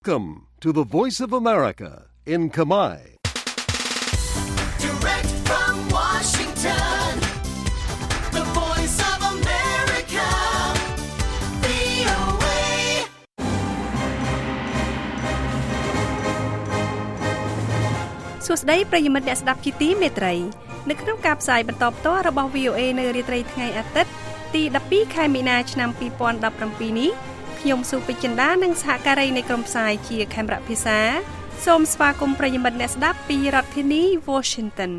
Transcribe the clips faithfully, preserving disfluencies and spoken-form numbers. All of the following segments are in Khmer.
Welcome to the Voice of America in Khmer. Direct from Washington, the Voice of America, វី អូ เอសួស្តីប្រិយមិត្តអ្នកស្ដាប់ជាទីមេត្រីនៅក្នុងការផ្សាយបន្តផ្ទាល់របស់ វី អូ เอ នៅរាត្រីថ្ងៃអាទិត្យទីដប់ពីរខែមីនាឆ្នាំពីរពាន់ដប់ប្រាំពីរនេះខ្ញុំសុពេជ្រចិន្តានិងសហការីនៃក្រុមផ្សាយជាខេមរៈភាសាសូមស្វាគមន៍ប្រិយមិត្តអ្នកស្ដាប់ពីរដ្ឋធានី Washington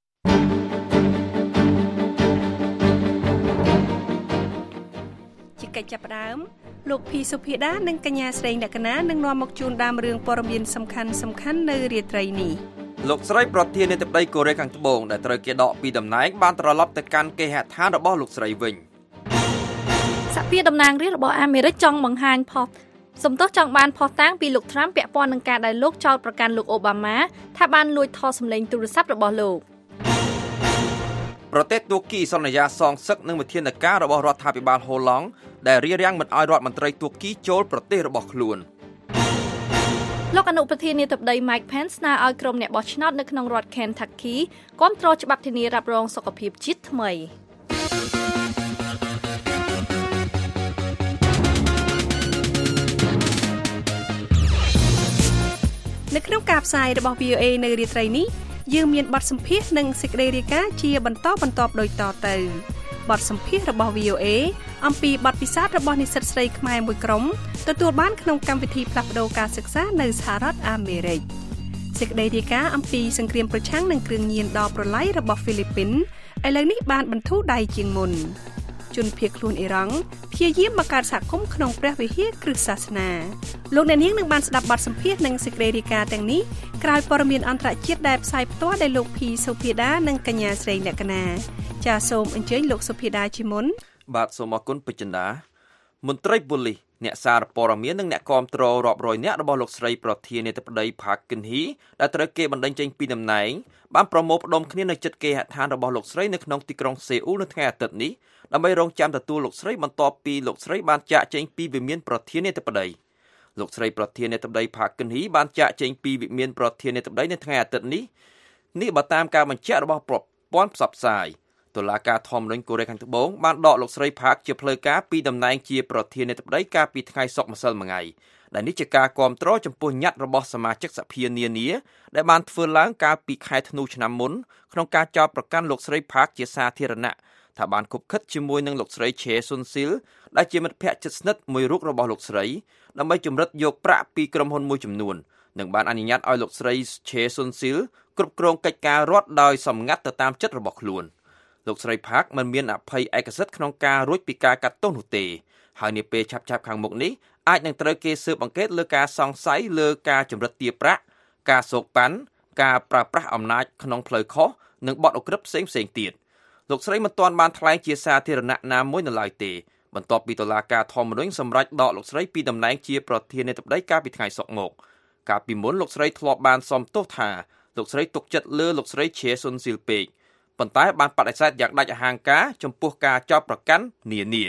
ជាកិច្ចចាប់ផ្ដើមលោកភីសុភាដានិងកញ្ញាស្រីលក្ខណានឹងនាំមកជូនដើមរឿងព័ត៌មានសំខាន់សំខាន់នៅរាត្រីនេះលោកស្រីប្រធានាធិបតីកូរ៉េខាងត្បូងដែលត្រូវគេដកពីតំណែងបានត្រឡប់ទៅកាន់គេហដ្ឋានរបស់លោកស្រីវិញសហភាពតំណាងរាស្ត្ររបស់អាមេរិកចង់បង្ហាញផុសសំទោសចង់បានផុសតាំងពីលោកត្រាំពាក់ព័ន្ធនឹងការដែលលោកចោទប្រកាន់លោកអូបាម៉ាថាបានលួចថតសម្លេងទូរស័ព្ទរបស់លោកប្រទេសទួរគីសន្យាសងសឹកនឹងវិធានការរបស់រដ្ឋាភិបាលហូឡង់ដែលរារាំងមិនឲ្យរដ្ឋមន្ត្រីទួរគីចូលប្រទេសរបស់ខ្លួនលោកអនុប្រធានាធិបតី Mike Pence ស្នើឲ្យក្រុមអ្នកបោះឆ្នោតនៅក្នុងរដ្ឋ Kentucky គាំទ្រច្បាប់ធានារ៉ាប់រងសុខភាពជាតិថ្មីនៅក្នុងការផ្សាយរបស់ វី អូ เอ នៅរាត្រីនេះយើងមានបទសម្ភាសន៍និងសេចក្តីរាយការណ៍ជាបន្តបន្ទាប់ដូចតទៅបទសម្ភាសន៍របស់ វី អូ เอ អំពីបទពិសោធន៍របស់និស្សិតស្រីខ្មែរមួយក្រុមទទួលបានក្នុងកម្មវិធីផ្លាស់ប្តូរការសិក្សានៅសហរដ្ឋអាមេរិកសេចក្តីរាយការណ៍អំពីសង្គ្រាមប្រឆាំងនឹងគ្រឿងញៀនដ៏ប្រឡាយរបស់ហ្វីលីពីនឥឡូវនេះបានបន្ធូរដៃជាងមុនជនភៀសខ្លួនអ៊ីរ៉ង់ព្យាយាមបង្កើតសហគមន៍ក្នុងព្រះវិហារគ្រិស្តសាសនាលោកអ្នកនាងនឹងបានស្ដាប់បទសម្ភាសន៍និងសេចក្តីរាយការណ៍ទាំងនេះក្រោយព័ត៌មានអន្តរជាតិដែលផ្សាយផ្ទាល់ដោយលោកភីសុភាដានិងកញ្ញាស្រីលក្ខណាចាសសូមអញ្ជើញលោកសុភាដាជាមុនបាទសូមអរគុណពេជ្រចិន្តាមន្ត្រីប៉ូលីសអ្នកសារព័ត៌មាននិងអ្នកគាំទ្ររាប់រយនាក់របស់លោកស្រីប្រធានាធិបតី Park Geun-hye ដែលត្រូវគេបណ្តេញចេញពីតំណែងបានប្រមូលផ្ដុំគ្នានៅជិតគេហដ្ឋានរបស់លោកស្រីនៅក្នុងទីក្រុងសេអ៊ូលនៅថ្ងៃអាទិត្យនេះដើម្បីរងចាំទទួលលោកស្រីបន្ទាប់ពីលោកស្រីបានចាកចេញពីវិមានប្រធានាធិបតីលោកស្រីប្រធានាធិបតី Park Geun-hye បានចាកចេញពីវិមានប្រធានាធិបតីនៅថ្ងៃអាទិត្យនេះនេះបើតាមការបញ្ជាក់របស់ប្រព័ន្ធផ្សព្វផ្សាយតុលាការធម្មនុញ្ញកូរ៉េខាងត្បូងបានដកលោកស្រី Park ជាផ្លូវការពីតំណែងជាប្រធានាធិបតីកាលពីថ្ងៃសុក្រម្សិលមិញដែលនេះជាការគាំទ្រចំពោះញត្តិរបស់សមាជិកសភានានាដែលបានធ្វើឡើងកាលពីខែធ្នូឆ្នាំមុនក្នុងការចោទប្រកាន់លោកស្រី Park ជាសាធារណៈថាបានគប់ខិតជាមួយនឹងលោកស្រី Choi Soon-sil ដែលជាមិត្តភក្តិជិតស្និទ្ធមួយរូបរបស់លោកស្រីដើម្បីជំរិតយកប្រាក់ពីក្រុមហ៊ុនមួយចំនួននិងបានអនុញ្ញាតឲ្យលោកស្រី Choi Soon-sil គ្រប់គ្រងកិច្ចការរដ្ឋដោយសម្ងាត់ទៅតាមចិត្តរបស់ខ្លួនលោកស្រី Park មិនមានអភ័យឯកសិទ្ធិក្នុងការរួចពីការកាត់ទោសនោះទេហើយនាពេលឆាប់ៗខាងមុខនេះអាចនឹងត្រូវគេស៊ើបអង្កេតលើការសង្ស័យលើការចម្រិតទារប្រាក់ការសោកប៉ាន់ការប្រើប្រាស់អំណាចក្នុងផ្លូវខុសនិងបទឧក្រិដ្ឋផ្សេងៗទៀតលោកស្រីមិនទាន់បានថ្លែងជាសាធារណៈណាមួយនៅឡើយទេបន្ទាប់ពីតុលាការធម្មនុញ្ញសម្រេចដកលោកស្រីពីតំណែងជាប្រធានាធិបតីកាលពីថ្ងៃសុក្រមកកាលពីមុនលោកស្រីធ្លាប់បានសំទោសថាលោកស្រីទុកចិត្តលើលោកស្រី Choi Soon-sil ពេកប៉ុន្តែបានបដិសេធយ៉ាងដាច់អហង្ការចំពោះការចោទប្រកាន់នានា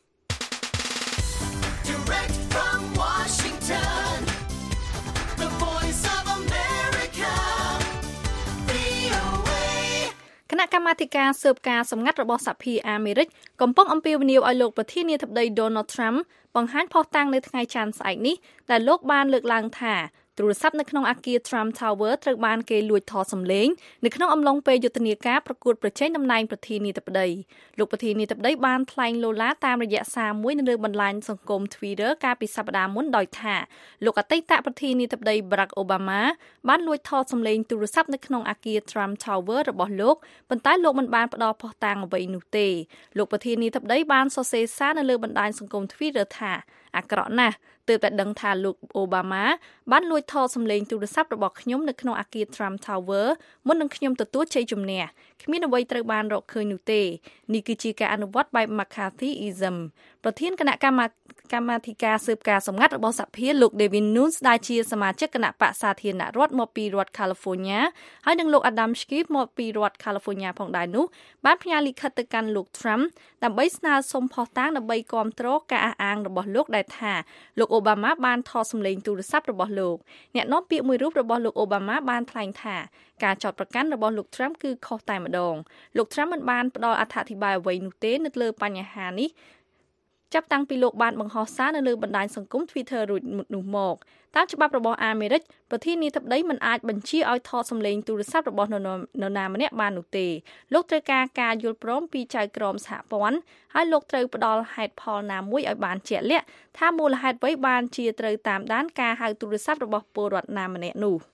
គណៈកម្មាធិការស៊ើបការសម្ងាត់របស់សហភាពអាមេរិកកំពុងអំពាវនាវឲ្យលោកប្រធានាធិបតី Donald Trump បង្ហាញភស្តុតាងនៅថ្ងៃច័ន្ទស្អែកនេះដែលលោកបានលើកឡើងថាទូរស័ព្ទនៅក្នុងអគារ Trump Tower ត្រូវបានគេលួចថតសម្លេងនៅក្នុងអំឡុងពេលយុទ្ធនាការប្រកួតប្រជែងតំណែងប្រធានាធិបតីលោកប្រធានាធិបតីបានថ្លែងឡូឡាតាមរយៈសារមួយនៅលើបណ្ដាញសង្គម Twitter កាលពីសប្តាហ៍មុនដោយថាលោកអតីតប្រធានាធិបតី Barack Obama បានលួចថតសម្លេងទូរស័ព្ទនៅក្នុងអគារ Trump Tower របស់លោកប៉ុន្តែលោកមិនបានផ្ដល់ភស្តុតាងអ្វីនោះទេលោកប្រធានាធិបតីបានសរសេរសារនៅលើបណ្ដាញសង្គម Twitter ថាអាក្រក់ណាស់ទើបតែដឹងថាលោកអូបាម៉ាបានលួចថតសម្លេងទូរស័ព្ទរបស់ខ្ញុំនៅក្នុងអគារ Trump Tower មុននឹងខ្ញុំទទួលជ័យជំនះគ្មានអ្វីត្រូវបានរកឃើញនោះទេនេះគឺជាការអនុវត្តបែប McCarthyism ប្រធានគណៈកម្មកម្មាធិការស៊ើបការសម្ងាត់របស់សភាលោក David Nunes ដែលជាសមាជិកគណៈបក្សសាធារណរដ្ឋមកពីរដ្ឋ California ហើយនិងលោក Adam Schiff មកពីរដ្ឋ California ផងដែរនោះបានផ្ញើលិខិតទៅកាន់លោក Trump ដើម្បីស្នើសុំភស្តុតាងដើម្បីគាំទ្រការអះអាងរបស់លោកដែលថាលោក Obama បានថតសម្លេងទូរស័ព្ទរបស់លោកអ្នកនាំពាក្យមួយរូបរបស់លោក Obama បានថ្លែងថាការចោទប្រកាន់របស់លោក Trump គឺខុសតែម្ដងលោក Trump មិនបានផ្ដល់អត្ថាធិប្បាយអ្វីនោះទេនៅលើបញ្ហានេះចាប់តាំងពីលោកបានបង្ហោះសារនៅលើបណ្ដាញសង្គម Twitter រួចនោះមកតាមច្បាប់របស់អាមេរិកប្រធានាធិបតីមិនអាចបញ្ជាឲ្យថតសម្លេងទូរស័ព្ទរបស់នរណាម្នាក់បាននោះទេលោកត្រូវការការយល់ព្រមពីចៅក្រមសហព័ន្ធហើយលោកត្រូវផ្ដល់ហេតុផលណាមួយឲ្យបានជាក់លាក់ថាមូលហេតុអ្វីបានជាត្រូវតាមដានការហៅទូរស័ព្ទរបស់ពលរដ្ឋណាម្នាក់នោះ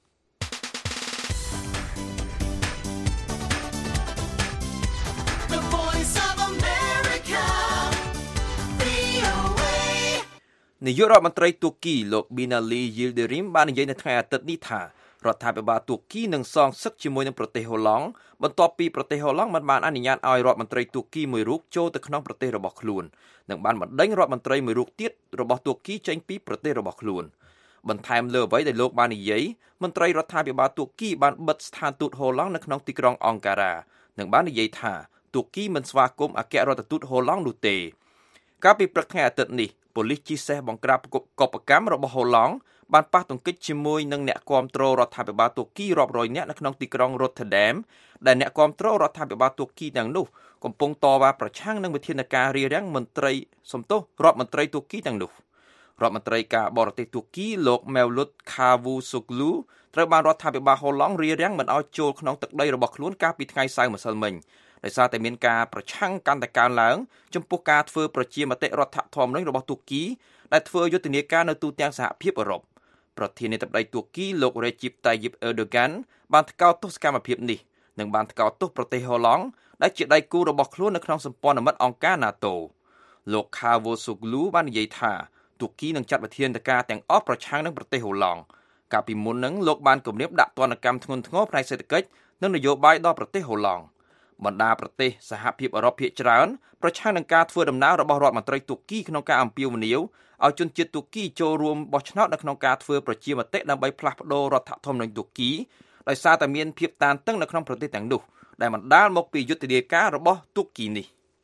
នាយករដ្ឋមន្ត្រីទួរគីលោក Binali Yildirim បាននិយាយនៅថ្ងៃអាទិត្យនេះថារដ្ឋាភិបាលទួរគីនឹងសងសឹកជាមួយនឹងប្រទេសហូឡង់បន្ទាប់ពីប្រទេសហូឡង់មិនបានអនុញ្ញាតឲ្យរដ្ឋមន្ត្រីទួរគីមួយរូបចូលទៅក្នុងប្រទេសរបស់ខ្លួននិងបានបណ្តេញរដ្ឋមន្ត្រីមួយរូបទៀតរបស់ទួរគីចេញពីប្រទេសរបស់ខ្លួនបន្ថែមលើអ្វីដែលលោកបាននិយាយមន្ត្រីរដ្ឋាភិបាលទួរគីបានបិទស្ថានទូតហូឡង់នៅក្នុងទីក្រុងអង្ការ៉ានិងបាននិយាយថាទួរគីមិនស្វាគមន៍អគ្គរដ្ឋទូតហូឡង់នោះទេកាលពីព្រឹកថ្ងៃអាទិត្យនេះប៉ូលីសជិះសេះបង្ក្រាបកុបកម្មរបស់ហូឡង់បានប៉ះទង្គិចជាមួយនឹងអ្នកគាំទ្ររដ្ឋាភិបាលទួរគីរាប់រយនាក់នៅក្នុងទីក្រុង Rotterdam ដែលអ្នកគាំទ្ររដ្ឋាភិបាលទួរគីទាំងនោះកំពុងតវ៉ាប្រឆាំងនឹងវិធានការរារាំងមន្ត្រីសំទោសរដ្ឋមន្ត្រីទួរគីទាំងនោះរដ្ឋមន្ត្រីការបរទេសទួរគីលោក Mevlut Cavusoglu ត្រូវបានរដ្ឋាភិបាលហូឡង់រារាំងមិនឲ្យចូលក្នុងទឹកដីរបស់ខ្លួនកាលពីថ្ងៃសៅរ៍ម្សិលមិញដោយសារតែមានការប្រឆាំងកាន់តែកើនឡើងចំពោះការធ្វើប្រជាមតិរដ្ឋធម្មនុញ្ញរបស់ទួរគីដែលធ្វើយុទ្ធនាការនៅទូទាំងសហភាពអឺរ៉ុបប្រធានាធិបតីទួរគីលោក Recep Tayyip Erdogan បានថ្កោលទោសកម្មភាពនេះនិងបានថ្កោលទោសប្រទេសហូឡង់ដែលជាដៃគូរបស់ខ្លួននៅក្នុងសម្ព័ន្ធមិត្តអង្គការ NATO លោក Cavusoglu បាននិយាយថាទួរគីនឹងចាត់វិធានការទាំងអស់ប្រឆាំងនឹងប្រទេសហូឡង់កាលពីមុននឹងលោកបានគំរាមដាក់ទណ្ឌកម្មធ្ងន់ធ្ងរផ្នែកសេដ្ឋកិច្ចនិងនយោបាយដល់ប្រទេសហូឡង់បណ្ដាប្រទេសសហភាពអឺរ៉ុបភាគច្រើនប្រឆាំងនឹងការធ្វើដំណើររបស់រដ្ឋមន្ត្រីទួរគីក្នុងការអំពាវនាវឲ្យជនជាតិទួរគីចូលរួមបោះឆ្នោតនៅក្នុងការធ្វើប្រជាមតិដើម្បីផ្លាស់ប្តូររដ្ឋធម្មនុញ្ញទួរគីដោយសារតែមានភាពតានតឹងនៅក្នុងប្រទេសទាំងនោះដែលបណ្ដាលមកពីយុទ្ធនាការរបស់ទួរគីនេះ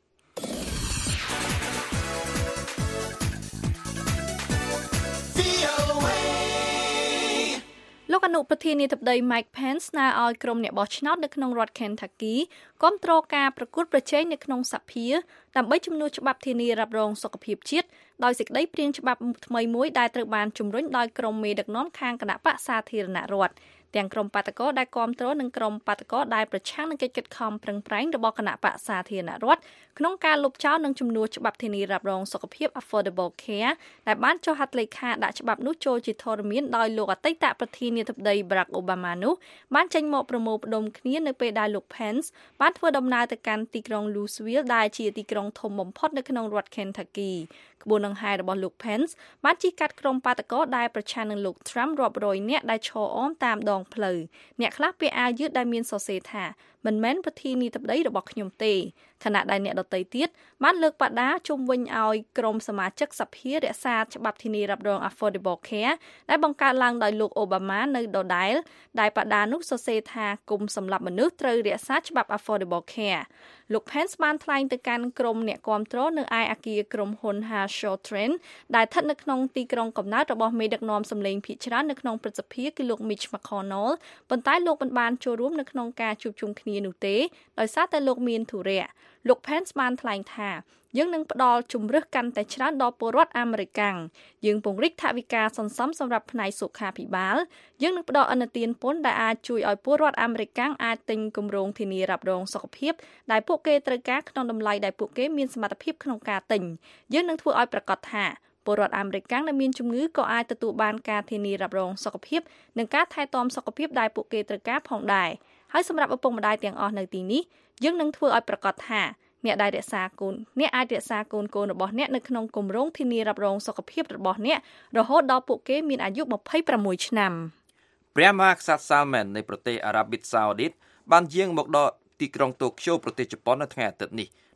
លោកអនុប្រធានាធិបតី Mike Pence ស្នើឲ្យក្រុមអ្នកបោះឆ្នោតនៅក្នុងរដ្ឋ Kentucky គាំទ្រការប្រកួតប្រជែងនៅក្នុងសភាដើម្បីជំនួសច្បាប់ធានារ៉ាប់រងសុខភាពជាតិដោយសេចក្តីព្រាងច្បាប់ថ្មីមួយដែលត្រូវបានជំរុញដោយក្រុមមេដឹកនាំខាងគណៈបក្សសាធារណរដ្ឋទាំងក្រុមបាតកោដែលគាំទ្រនិងក្រុមបាតកោដែលប្រឆាំងនឹងកិច្ចខិតខំប្រឹងប្រែងរបស់គណៈបក្សសាធារណរដ្ឋក្នុងការលុបចោលនិងជំនួសច្បាប់ធានារ៉ាប់រងសុខភាព Affordable Care ដែលបានចុះហត្ថលេខាដាក់ច្បាប់នោះចូលជាធរមានដោយលោកអតីតប្រធានាធិបតី Barack Obama នោះបានចេញមកប្រមូលផ្ដុំគ្នានៅពេលដែលលោក Pence បានធ្វើដំណើរទៅកាន់ទីក្រុង Louisville ដែលជាទីក្រុងធំបំផុតនៅក្នុងរដ្ឋ Kentuckyក្បួនដង្ហែរបស់លោក Pence បានជិះកាត់ក្រុមបាតកោដែលប្រឆាំងនឹងលោក Trump រាប់រយនាក់ដែលឈរអមតាមដងផ្លូវអ្នកខ្លះពាក់អាវយឺតដែលមានសរសេរថាមិនមែនប្រធានាធិបតីរបស់ខ្ញុំទេខណៈដែលអ្នកដទៃទៀតបានលើកបដាជុំវិញឲ្យក្រុមសមាជិកសភារក្សាច្បាប់ធានារ៉ាប់រង Affordable Care ដែលបង្កើតឡើងដោយលោក Obama នៅដដែលដែលបដានោះសរសេរថាគុំសម្រាប់មនុស្សត្រូវរក្សាច្បាប់ Affordable Care លោក Pence បានថ្លែងទៅកាន់ក្រុមអ្នកគាំទ្រនៅឯអគារក្រុមហ៊ុន Harshal Trent ដែលស្ថិតនៅក្នុងទីក្រុងកំណើតរបស់មេដឹកនាំសម្លេងភាគច្រើននៅក្នុងព្រឹទ្ធសភាគឺលោក Mitch McConnell ប៉ុន្តែលោកមិនបានចូលរួមនៅក្នុងការជួបជុំគ្នានោះទេដោយសារតែលោកមានធុរៈលោក Pence បានថ្លែងថាយើងនឹងផ្ដល់ជំរើសកាន់តែច្រើនដល់ពលរដ្ឋអាមេរិកាំងយើងពង្រីកថវិកាសន្សំសម្រាប់ផ្នែកសុខាភិបាលយើងនឹងផ្ដល់ឥណទានពន្ធដែលអាចជួយឲ្យពលរដ្ឋអាមេរិកាំងអាចទិញគម្រោងធានារ៉ាប់រងសុខភាពដែលពួកគេត្រូវការក្នុងតម្លៃដែលពួកគេមានសមត្ថភាពក្នុងការទិញយើងនឹងធ្វើឲ្យប្រកាសថាពលរដ្ឋអាមេរិកាំងដែលមានជំងឺក៏អាចទទួលបានការធានារ៉ាប់រងសុខភាពនិងការថែទាំសុខភាពដែលពួកគេត្រូវការផងដែរហើយសម្រាប់ឪពុកម្ដាយទាំងអស់នៅទីនេះយើងនឹងធ្វើឲ្យប្រកាសថាអ្នកដែលរក្សាកូនអ្នកអាចរក្សាកូនកូនរបស់អ្នកនៅក្នុងគម្រោងធានារ៉ាប់រងសុខភាពរបស់អ្នករហូតដល់ពួកគេមានអាយុยี่สิบหกឆ្នាំព្រះមហាក្សត្រ Salman នៃប្រទេសអារ៉ាប៊ីសាអូឌីតបានយាងមកដល់ទីក្រុងតូក្យូប្រទេសជប៉ុននៅថ្ងៃអាទិត្យនេះ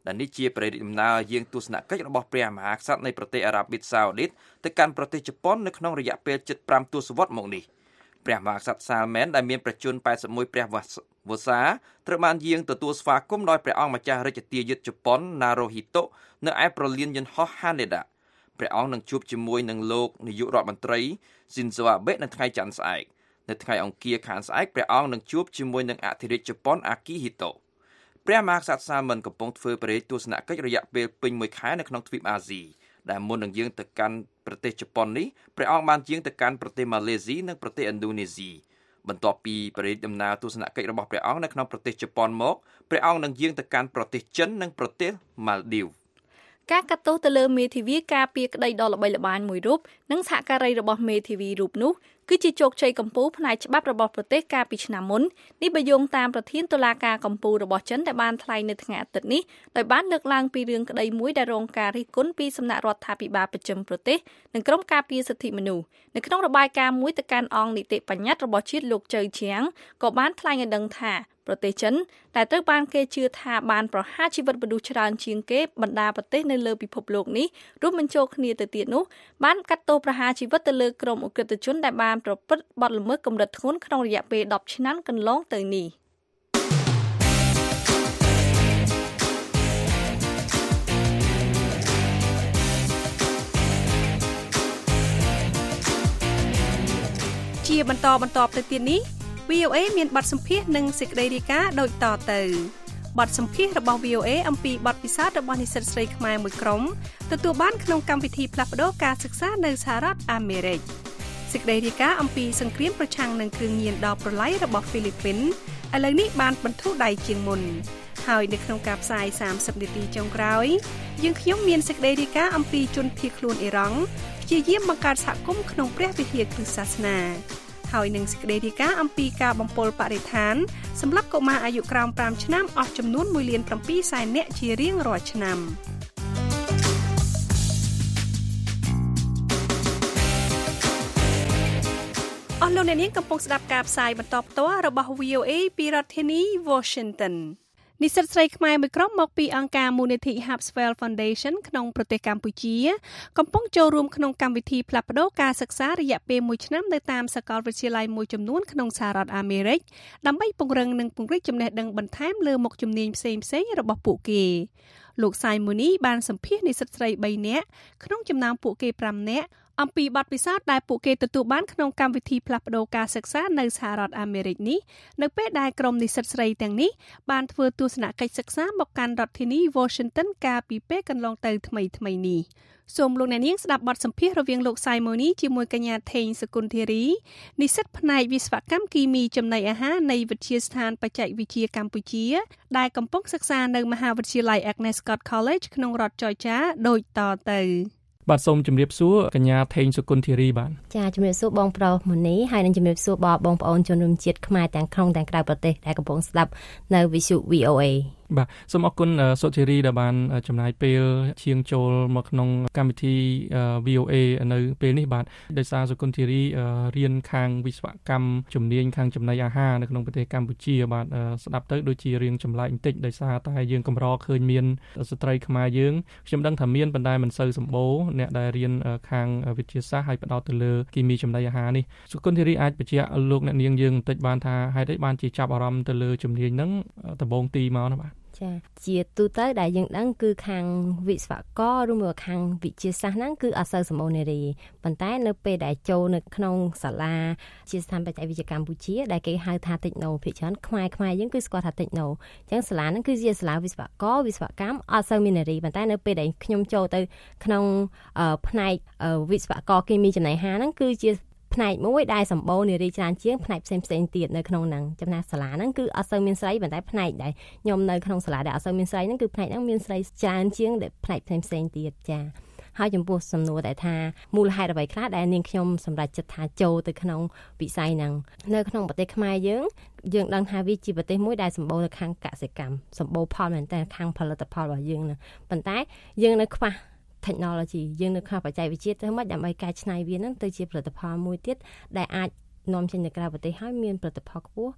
ដែលនេះជាប្រតិដំណើរយាងទស្សនកិច្ចរបស់ព្រះមហាក្សត្រនៃប្រទេសអារ៉ាប៊ីសាអូឌីតទៅកាន់ប្រទេសជប៉ុននៅក្នុងរយៈពេលជិតfiveទសវត្សរ៍មកនេះព្រះមហាក្សត្រសាលមែនដែលមានប្រជជនeighty-oneព្រះវស្សាត្រូវបានយាងទទួលស្វាគមន៍ដោយព្រះអង្គម្ចាស់រាជទាយុទ្ធជប៉ុន Naruhito នៅឯប្រលានយន្តហោះ Haneda ព្រះអង្គនឹងជួបជាមួយនឹងលោកនាយករដ្ឋមន្ត្រី Shinzo Abe នៅថ្ងៃច័ន្ទស្អែកនៅថ្ងៃអង្គារខាងស្អែកព្រះអង្គនឹងជួបជាមួយនឹងអធិរាជជប៉ុន Akihito ព្រះមហាក្សត្រសាលមិនកំពុងធ្វើប្រេតទស្សនកិច្ចរយៈពេលពេញមួយខែនៅក្នុងទ្វីបអាស៊ីដែលមុននឹងយាងទៅកាន់ប្រទេសជប៉ុននេះព្រះអង្គបានយាងទៅកាន់ប្រទេសម៉ាឡេស៊ីនិងប្រទេសឥណ្ឌូនេស៊ីបន្ទាប់ពីប្រេតដំណើរទស្សនកិច្ចរបស់ព្រះអង្គនៅក្នុងប្រទេសជប៉ុនមកព្រះអង្គនឹងយាងទៅកាន់ប្រទេសចិននិងប្រទេសម៉ាល់ឌីវការកាត់ទោសទៅលើមេធាវីការពារក្តីដ៏ល្បីល្បាញមួយរូបនិងសហការីរបស់មេធាវីរូបនោះគឺជាជោគជ័យកំពូលផ្នែកច្បាប់របស់ប្រទេសកាលពីឆ្នាំមុននេះបើយោងតាមប្រធានតុលាការកំពូលរបស់ចិនដែលបានថ្លែងនៅថ្ងៃអាទិត្យនេះដោយបានលើកឡើងពីរឿងក្តីមួយដែលរងការរិះគន់ពីសំណាក់រដ្ឋាភិបាលប្រចាំប្រទេសនិងក្រុមការពារសិទ្ធិមនុស្សនៅក្នុងរបាយការណ៍មួយទៅកាន់អង្គនីតិបញ្ញត្តិរបស់ជាតិលោកជើឈៀងក៏បានថ្លែងឲ្យដឹងថាប្រទេសចិនដែលត្រូវបានគេជឿថាបានប្រហារជីវិតមនុស្សច្រើនជាងគេបណ្ដាប្រទេសនៅលើពិភពលោកនេះរួមបញ្ចូលគ្នាទៅទៀតនោះបានកាត់ទោសប្រហារជីវិតទៅលើក្រុមអក្រិតជនដែលបានប្រព្រឹត្តបទល្មើសកម្រិតធ្ងន់ក្នុងរយៈពេលtenឆ្នាំកន្លងទៅនេះជាបន្តបន្តទៅទៀតនេះ វី អូ เอ មានបទសម្ភាសន៍និងសេចក្តីរាយការណ៍ដូចតទៅបទសម្ភាសន៍របស់ វី អូ เอ អំពីបទពិសោធន៍របស់និស្សិតស្រីខ្មែរមួយក្រុមទទួលបានក្នុងកម្មវិធីផ្លាស់ប្ដូរការសិក្សានៅសហរដ្ឋអាមេរិកសេចក្តីរាយការណ៍អំពីសង្គ្រាមប្រឆាំងនឹងគ្រឿងញៀនដ៏ប្រឡាយរបស់ហ្វីលីពីនឥឡូវនេះបានបន្ធូរដៃជាងមុនហើយនៅក្នុងការផ្សាយthirtyនាទីចុងក្រោយយើងខ្ញុំមានសេចក្តីរាយការណ៍អំពីជនភៀសខ្លួនអ៊ីរ៉ង់ព្យាយាមបង្កើតសហគមន៍ក្នុងព្រះវិហារគ្រិស្តសាសនាហើយនឹងសេចក្តីរាយការណ៍អំពីការបំពុលបរិស្ថានសម្រាប់កុមារអាយុក្រោមfiveឆ្នាំអស់ចំនួនoneលានsevenសែននាក់ជារៀងរាល់ឆ្នាំអស់លោកអ្នកនាងកំពុងស្ដាប់ការផ្សាយបន្តផ្ទាល់របស់ វី អូ เอ ពីរដ្ឋធានី Washington និស្សិតស្រីខ្មែរមួយក្រុមមកពីអង្គការមូលនិធិ Harpswell Foundation ក្នុងប្រទេសកម្ពុជាកំពុងចូលរួមក្នុងកម្មវិធីផ្លាស់ប្ដូរការសិក្សារយៈពេលoneឆ្នាំនៅតាមសាកលវិទ្យាល័យមួយចំនួនក្នុងសហរដ្ឋអាមេរិកដើម្បីពង្រឹងនិងពង្រីកចំណេះដឹងបន្ថែមលើមុខជំនាញផ្សេងៗរបស់ពួកគេលោក Simoni បានសម្ភាសន៍និស្សិតស្រីthreeនាក់ក្នុងចំណោមពួកគេfiveនាក់អំពីបទពិសោធន៍ដែលពួកគេទទួលបានក្នុងកម្មវិធីផ្លាស់ប្ដូរការសិក្សានៅសហរដ្ឋអាមេរិកនេះនៅពេលដែលក្រុមនិស្សិតស្រីទាំងនេះបានធ្វើទស្សនកិច្ចសិក្សាមកកាន់រដ្ឋធានី Washington កាលពីពេលកន្លងទៅថ្មីៗនេះសូមលោកអ្នកនាងស្ដាប់បទសម្ភាសន៍រវាងលោក Simoni ជាមួយកញ្ញា ថេង សុគន្ធារីនិស្សិតផ្នែកវិស្វកម្មគីមីចំណីអាហារនៃវិទ្យាស្ថានបច្ចេកវិទ្យាកម្ពុជាដែលកំពុងសិក្សានៅមហាវិទ្យាល័យ Agnes Scott College ក្នុងរដ្ឋ Georgia ដូចតទៅបាទសូមជម្រាបសួរកញ្ញាថេងសុគន្ធារីបាទចាជម្រាបសួរបងប្រុសមូនីហើយនឹងជម្រាបសួរបងប្អូនជនរួមជាតិខ្មែរទាំងក្នុងទាំងក្រៅប្រទេសដែលកំពុងស្ដាប់នៅវិទ្យុ វី អូ เอបាទសូមអរគុណសុធារីដែលបានចំណាយពេលឈានចូលមកក្នុងកម្មវិធី វី អូ เอ នៅពេលនេះបាទដោយសារសុគន្ធារីរៀនខាងវិស្វកម្មជំនាញខាងចំណីអាហារនៅក្នុងប្រទេសកម្ពុជាបាទស្ដាប់ទៅដូចជារៀងចម្លែកបន្តិចដោយសារតែយើងកម្រឃើញមានស្ត្រីខ្មែរយើងខ្ញុំដឹងថាមានប៉ុន្តែមិនសូវសម្បូរអ្នកដែលរៀនខាងវិទ្យាសាស្ត្រហើយផ្ដោតទៅលើគីមីចំណីអាហារនេះសុគន្ធារីអាចបញ្ជាក់លោកអ្នកនាងយើងបន្តិចបានថាហេតុអីបានជាចាប់អារម្មណ៍ទៅលើជំនាញហ្នឹងដំបូងទីមកណាបាទចាជាទូទៅដែលយើងដឹងគឺខាងវិស្វករឬមួយខាងវិទ្យាសាស្ត្រហ្នឹងគឺអត់សូវសម្បូរនារីប៉ុន្តែនៅពេលដែលចូលនៅក្នុងសាលាជាស្ថានបច្ចេកវិទ្យាកម្ពុជាដែលគេហៅថា Techno ភាគច្រើនខ្មែរខ្មែរយើងគឺស្គាល់ថា Techno អញ្ចឹងសាលាហ្នឹងគឺជាសាលាវិស្វករវិស្វកម្មអត់សូវមាននារីប៉ុន្តែនៅពេលដែលខ្ញុំចូលទៅក្នុងផ្នែកវិស្វករគីមីចំណីអាហារហ្នឹងគឺជាផ្នែកមួយដែលសម្បូរនារីច្រើនជាងផ្នែកផ្សេងផ្សេងទៀតនៅក្នុងហ្នឹងចំណាស់សាលាហ្នឹងគឺអត់សូវមានស្រីប៉ុន្តែផ្នែកដែលខ្ញុំនៅក្នុងសាលាដែលអត់សូវមានស្រីហ្នឹងគឺផ្នែកហ្នឹងមានស្រីច្រើនជាងផ្នែកផ្សេងផ្សេងទៀតចាហើយចំពោះសំណួរដែលថាមូលហេតុអ្វីខ្លះដែលនាងខ្ញុំសម្រេចចិត្តថាចូលទៅក្នុងវិស័យហ្នឹងនៅក្នុងប្រទេសខ្មែរយើងយើងដឹងថាវាជាប្រទេសមួយដែលសម្បូរនៅខាងកសិកម្មសម្បូរផលមែនតើខាងផលិតផលរបស់យើងហ្នឹងប៉ុន្តែយើងនៅខ្វះtechnology យើងនៅខាងបច្ចេកវិទ្យាទៅមិនដើម្បីកែច្នៃវានឹងទៅជាផលិតផលមួយទៀតដែលអាចនាំចេញទៅក្រៅប្រទេសហើយមានផលិតផលខ្ពស់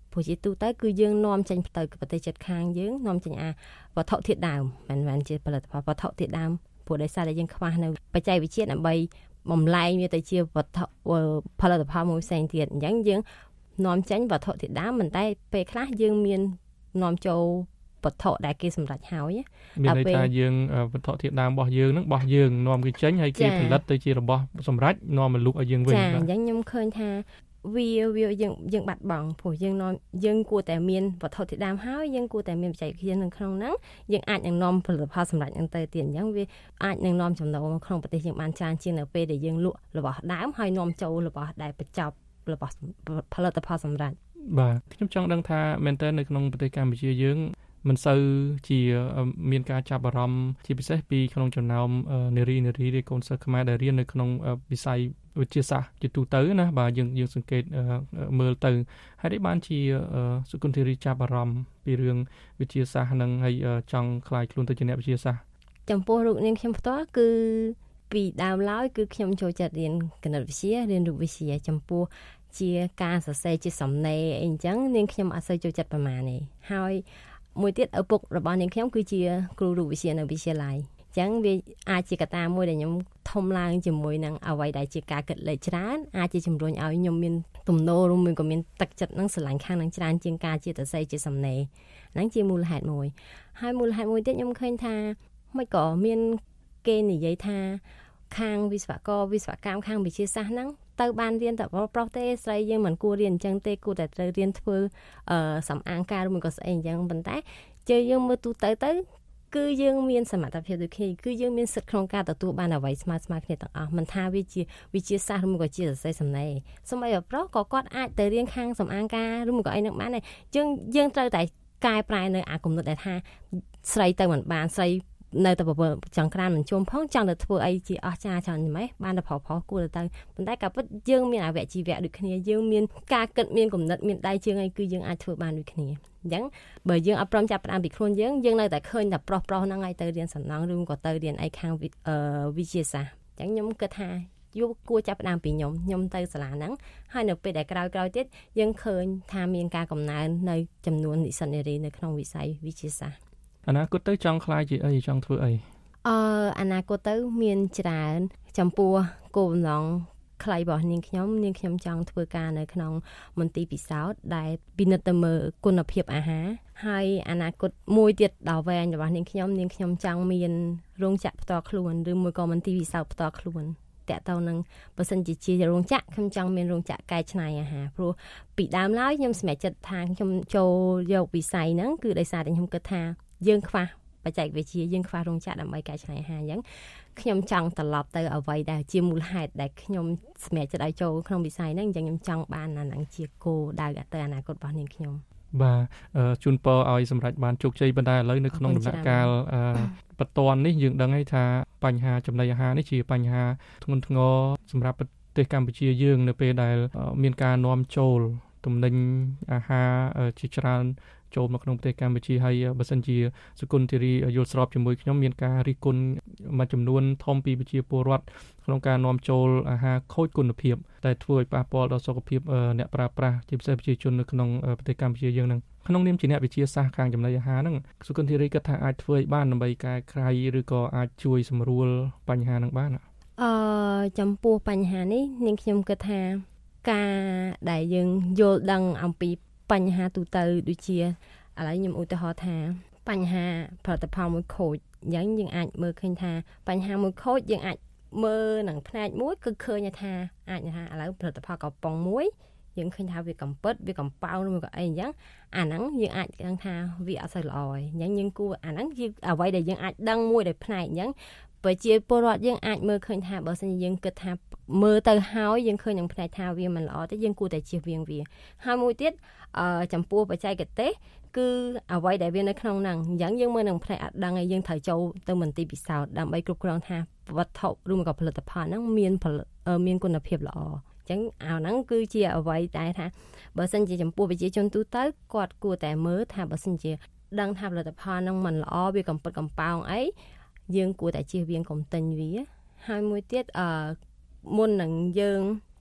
ព្រោះជាទូទៅគឺយើងនាំចេញទៅប្រទេសជិតខាងយើងនាំចេញអាវត្ថុធាតុដើមមិនមែនជាផលិតផលវត្ថុធាតុដើមព្រោះដោយសារតែយើងខ្វះនៅបច្ចេកវិទ្យាដើម្បីបំលែងវាទៅជាវត្ថុផលិតផលមួយផ្សេងទៀតអញ្ចឹងយើងនាំចេញវត្ថុធាតុដើមមិនតែពេលខ្លះយើងមាននាំចូលវត្ថុដែលគេសម្រេចហើយមានន័យថាយើងវត្ថុធាតុដើមរបស់យើងហ្នឹងរបស់យើងនាំគេចេញហើយគេផលិតទៅជារបស់សម្រេចនាំមកលក់ឲ្យយើងវិញចាអញ្ចឹងខ្ញុំឃើញថាវាវាយើងយើងបាត់បង់ព្រោះយើងនាំយើងគួរតែមានវត្ថុធាតុដើមហើយយើងគួរតែមានបច្ចេកវិទ្យានៅក្នុងហ្នឹងយើងអាចនឹងនាំផលិតផលសម្រេចហ្នឹងទៅទៀតអញ្ចឹងវាអាចនឹងនាំចំណូលមកក្នុងប្រទេសយើងបានច្រើនជាងនៅពេលដែលយើងលក់របស់ដើមហើយនាំចូលរបស់ដែលបញ្ចប់របស់ផលិតផលសម្រេចបាទខ្ញុំចង់ដឹងថាមែនតើនៅក្នុងប្រទេសកម្ពុជាយើងមិនសូវជាមានការចាប់អារម្មណ៍ជាពិសេសពីក្នុងចំណោមនារីនារីឬកូនសិស្សខ្មែរដែលរៀននៅក្នុងវិស័យវិទ្យាសាស្ត្រជាទូទៅណាបាទយើងយើងសង្កេតមើលទៅហើយបានជាសុគន្ធធារីចាប់អារម្មណ៍ពីរឿងវិទ្យាសាស្ត្រនិងហើយចង់ខ្លាយខ្លួនទៅជាអ្នកវិទ្យាសាស្ត្រចំពោះរូបនាងខ្ញុំផ្ទាល់គឺពីដើមឡើយគឺខ្ញុំចូលចិត្តរៀនគណិតវិទ្យារៀនរូបវិទ្យាចំពោះជាការសរសេរជាសំណេរអីអញ្ចឹងនាងខ្ញុំអត់សូវចូលចិត្តប្រមាណទេហើយមួយទៀតឪពុករបស់នាងខ្ញុំគឺជាគ្រូរូបវិទ្យានៅវិទ្យាល័យអញ្ចឹងវាអាចជាកត្តាមួយដែលខ្ញុំធំឡើងជាមួយនឹងអ្វីដែលជាការគិតលេខច្រើនអាចជាជំរុញឲ្យខ្ញុំមានទំនោររួមក៏មានទឹកចិត្តនឹងស្រឡាញ់ខាងនឹងច្រើនជាងការជាសរសេរជាសំណេរហ្នឹងជាមូលហេតុមួយហើយមូលហេតុមួយទៀតខ្ញុំឃើញថាមិនក៏មានគេនិយាយថាខាងវិស្វករវិស្វកម្មខាងវិទ្យាសាស្ត្រហ្នឹងទៅបានរៀនតែប្រុសទេស្រីយើងមិនគួររៀនអញ្ចឹងទេគួរតែត្រូវរៀនធ្វើអឺសំអាងការឬមួយក៏ស្អីអញ្ចឹងប៉ុន្តែជើយើងមើលទូទៅទៅគឺយើងមានសមត្ថភាពដូចគ្នាគឺយើងមានសិទ្ធិក្នុងការទទួលបានអ្វីស្មើស្មើគ្នាទាំងអស់មិនថាវាជាវិទ្យាសាស្ត្រឬមួយក៏ជាសរសេរសំណេរសូម្បីតែប្រុសក៏គាត់អាចទៅរៀនខាងសំអាងការឬមួយក៏អីនឹងបានដែរយើងយើងត្រូវតែកែប្រែនៅអាគំនិតដែលថាស្រីទៅមិនបានស្រីនៅតែបើចង់ក្រានមិនជុំផងចង់ទៅធ្វើអីជាអស្ចារ្យច្រើនម៉េះបានតែប្រុសប្រុសគួរទៅប៉ុន្តែក៏ពិតយើងមានអវជីវៈដូចគ្នាយើងមានការគិតមានគំនិតមានដៃជើងអីគឺយើងអាចធ្វើបានដូចគ្នាអញ្ចឹងបើយើងអត់ព្រមចាប់ផ្ដើមពីខ្លួនយើងយើងនៅតែឃើញតែប្រុសប្រុសហ្នឹងឲ្យទៅរៀនសំណង់ឬក៏ទៅរៀនអីខាងវិទ្យាសាស្ត្រអញ្ចឹងខ្ញុំគិតថាយុវគួរចាប់ផ្ដើមពីខ្ញុំខ្ញុំទៅសាលាហ្នឹងហើយនៅពេលដែលក្រោយក្រោយទៀតយើងឃើញថាមានការកំណើននៅចំនួននិស្សិតនារីនៅក្នុងវិស័យវិទ្យាសាស្ត្រអនាគតទៅចង់ខ្លាយជាអីចង់ធ្វើអីអឺអនាគតទៅមានច្រើនចំពោះគោលបំណងខ្លីរបស់នាងខ្ញុំនាងខ្ញុំចង់ធ្វើការនៅក្នុងមន្ទីរពិសោធន៍ដែលពិនិត្យទៅមើលគុណភាពអាហារហើយអនាគតមួយទៀតដល់វែងរបស់នាងខ្ញុំនាងខ្ញុំចង់មានរោងចក្រផ្ទាល់ខ្លួនឬមួយក៏មន្ទីរពិសោធន៍ផ្ទាល់ខ្លួនតើតើនឹងបើសិនជាជារោងចក្រខ្ញុំចង់មានរោងចក្រកែច្នៃអាហារព្រោះពីដើមឡើយខ្ញុំសម្រេចចិត្តថាខ្ញុំចូលយកវិស័យហ្នឹងគឺដោយសារតែខ្ញុំគិតថាយើងខ្វះបច្ចេកវិទ្យាយើងខ្វះរោងចក្រដើម្បីកែច្នៃអាហារអញ្ចឹងខ្ញុំចង់ត្រឡប់ទៅអ្វីដែលជាមូលហេតុដែលខ្ញុំសម្រេចចិត្តឲ្យចូលក្នុងវិស័យហ្នឹងអញ្ចឹងខ្ញុំចង់បានអាហ្នឹងជាគោលដៅទៅអនាគតរបស់នាងខ្ញុំបាទជូនពរឲ្យសម្រេចបានជោគជ័យប៉ុន្តែឥឡូវនៅក្នុងដំណាក់កាលបន្ទាន់នេះយើងដឹងហើយថាបញ្ហាចំណីអាហារនេះជាបញ្ហាធ្ងន់ធ្ងរសម្រាប់ប្រទេសកម្ពុជាយើងនៅពេលដែលមានការនាំចូលទំនិញអាហារជាច្រើនចូលមកក្នុងប្រទេសកម្ពុជាហើយបើសិនជាសុគន្ធធារីយល់ស្របជាមួយខ្ញុំមានការរិះគន់មួយចំនួនធំពីប្រជាពលរដ្ឋក្នុងការនាំចូលអាហារខូចគុណភាពតែធ្វើឲ្យប៉ះពាល់ដល់សុខភាពអ្នកប្រើប្រាស់ជាពិសេសប្រជាជននៅក្នុងប្រទេសកម្ពុជាយើងហ្នឹងក្នុងនាមជាអ្នកវិទ្យាសាស្ត្រខាងចំណីអាហារហ្នឹងសុគន្ធធារីគិតថាអាចធ្វើឲ្យបានដើម្បីកែប្រែឬក៏អាចជួយសម្រួលបញ្ហាហ្នឹងបានអឺចំពោះបញ្ហានេះនាងខ្ញុំគិតថាការដែលយើងយល់ដឹងអំពីបញ្ហាទូទៅដូចជាឥឡូវខ្ញុំឧទាហរណ៍ថាបញ្ហាផលិតផលមួយខូចអញ្ចឹងយើងអាចមើលឃើញថាបញ្ហាមួយខូចយើងអាចមើលនឹងផ្នែកមួយគឺឃើញថាអាចថាឥឡូវផលិតផលកំប៉ុងមួយយើងឃើញថាវាកំពិតវាកំប៉ោងឬក៏អីអញ្ចឹងអាហ្នឹងយើងអាចដឹងថាវាអត់សូវល្អទេអញ្ចឹងយើងគួរអាហ្នឹងជាអ្វីដែលយើងអាចដឹងមួយដោយផ្នែកអញ្ចឹងប្រជាពលរដ្ឋយើងអាចមើលឃើញថាបើសិនជាយើងគិតថាមើលទៅហើយយើងឃើញនឹងផ្នែកថាវាមិនល្អទេយើងគួរតែជៀសវាងវាហើយមួយទៀតអឺចំពោះបច្ចេកទេសគឺអ្វីដែលវានៅក្នុងហ្នឹងអញ្ចឹងយើងមើលនឹងផ្នែកអត់ដឹងហើយយើងត្រូវចូលទៅមន្ទីរពិសោធន៍ដើម្បីគ្រប់គ្រងថាវត្ថុឬមួយក៏ផលិតផលហ្នឹងមានមានគុណភាពល្អអញ្ចឹងអាហ្នឹងគឺជាអ្វីដែលថាបើសិនជាចំពោះប្រជាជនទូទៅគាត់គួរតែមើលថាបើសិនជាដឹងថាផលិតផលហ្នឹងមិនល្អវាកំពិតកំប៉ោងអីយើងគួរតែជៀសវាងកុំទិញវាហើយមួយទៀតអឺមុននឹងយើង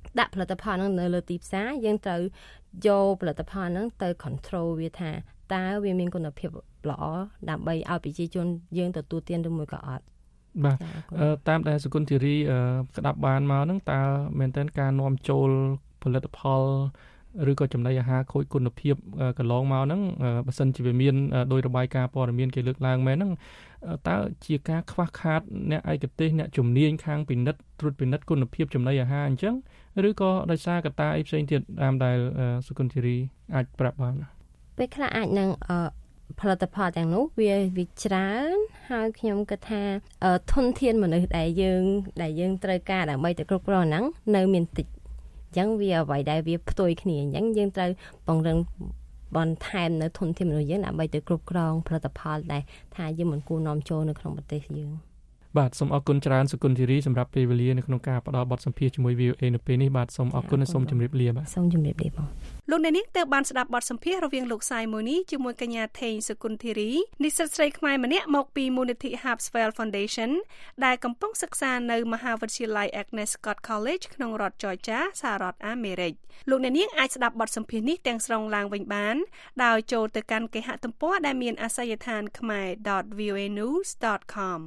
ដាក់ផលិតផលហ្នឹងនៅលើទីផ្សារយើងត្រូវយកផលិតផលហ្នឹងទៅ control វាថាតើវាមានគុណភាពល្អដើម្បីឲ្យប្រជាជនយើងទទួលទានឬមួយក៏អត់បាទតាមដែលសកុនធីរីស្ដាប់បានមកហ្នឹងតើមែនតើការនាំចូលផលិតផលឬក៏ចំណីអាហារខូចគុណភាពកន្លងមកហ្នឹងបើសិនជាវាមានដោយរបាយការណ៍ព័ត៌មានគេលើកឡើងមែនហ្នឹងតើជាការខ្វះខាតអ្នកឯកទេសអ្នកជំនាញខាងពិនិត្យត្រួតពិនិត្យគុណភាពចំណីអាហារអញ្ចឹងឬក៏ដោយសារកត្តាអីផ្សេងទៀតតាមដែលសកុនធីរីអាចប្រាប់បានពេលខ្លះអាចនឹងផលិតផលទាំងនោះវាវាច្រើនហើយខ្ញុំគិតថាធនធានមនុស្សដែលយើងដែលយើងត្រូវការដើម្បីទៅគ្រប់គ្រងហ្នឹងនៅមានតិចអញ្ចឹងវាអ្វីដែលវាផ្ទុយគ្នាអញ្ចឹងយើងត្រូវពង្រឹងបន្ថែមនៅធនធានមនុស្សយើងដើម្បីទៅគ្រប់គ្រងផលិតផលដែលថាយើងមិនគួរនាំចូលនៅក្នុងប្រទេសយើងបាទសូមអរគុណច្រើនសកុនធីរីសម្រាប់ពេលវេលានៅក្នុងការផ្ដល់បទសម្ភាសន៍ជាមួយ វី អូ เอ នៅពេលនេះបាទសូមអរគុណនិងសូមជម្រាបលាបាទសូមជម្រាបលាបងលោកអ្នកនាងទើបបានស្ដាប់បទសម្ភាសន៍រវាងលោកសាយម៉ូនីជាមួយកញ្ញាថេងសកុនធីរីនិស្សិតស្រីខ្មែរម្នាក់មកពីមូលនិធិ Harpswell Foundation ដែលកំពុងសិក្សានៅមហាវិទ្យាល័យ Agnes Scott College ក្នុងរដ្ឋ Georgia សហរដ្ឋអាមេរិកលោកអ្នកនាងអាចស្ដាប់បទសម្ភាសន៍នេះទាំងស្រុងឡើងវិញបានដោយចូលទៅកាន់គេហទំព័រដែលមានអាសយដ្ឋាន khmer dot v o a news dot com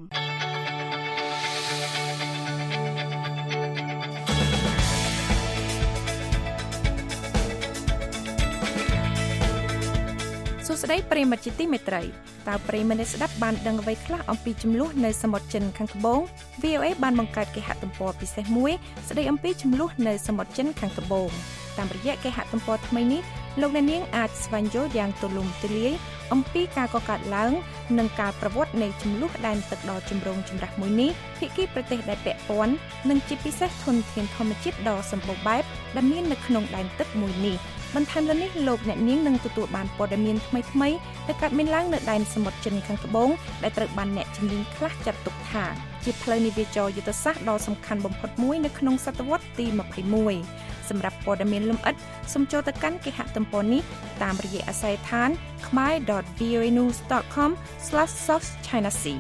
សួស្តីប្រិយមិត្តជាទីមេត្រីតើប្រិយមិត្តស្ដាប់បានដឹងអ្វីខ្លះអំពីចំនួននៅសមុទ្រចិនខាងត្បូង វី អូ เอ បានបង្កើតគេហទំព័រពិសេសមួយស្ដីអំពីចំនួននៅសមុទ្រចិនខាងត្បូងតាមរយៈគេហទំព័រថ្មីនេះលោកអ្នកនាងអាចស្វែងយល់យ៉ាងទូលំទូលាយអំពីការកកើតឡើងនិងការប្រវត្តិនៃចំនួនដែនទឹកដ៏ចម្រូងចម្រាសមួយនេះភាគីប្រទេសដែលពាក់ព័ន្ធនិងជាពិសេសធនធានធម្មជាតិដ៏សម្បូរបែបដែលមាននៅក្នុងដែនទឹកមួយនេះបន្ថែមលើនេះលោកអ្នកនាងនឹងទទួលបានព័ត៌មានថ្មីៗដែលកើតមានឡើងនៅដែនសមុទ្រចិនខាងត្បូងដែលត្រូវបានអ្នកជំនាញខ្លះចាត់ទុកថាជាផ្លូវនាវាចរយុទ្ធសាស្ត្រដ៏សំខាន់បំផុតមួយនៅក្នុងសតវត្សទីម្ភៃមួយ សម្រាប់ព័ត៌មានលម្អិតសូមចូលទៅកាន់គេហទំព័រនេះតាមរយៈអាសយដ្ឋាន khmer dot v o a news dot com slash south china sea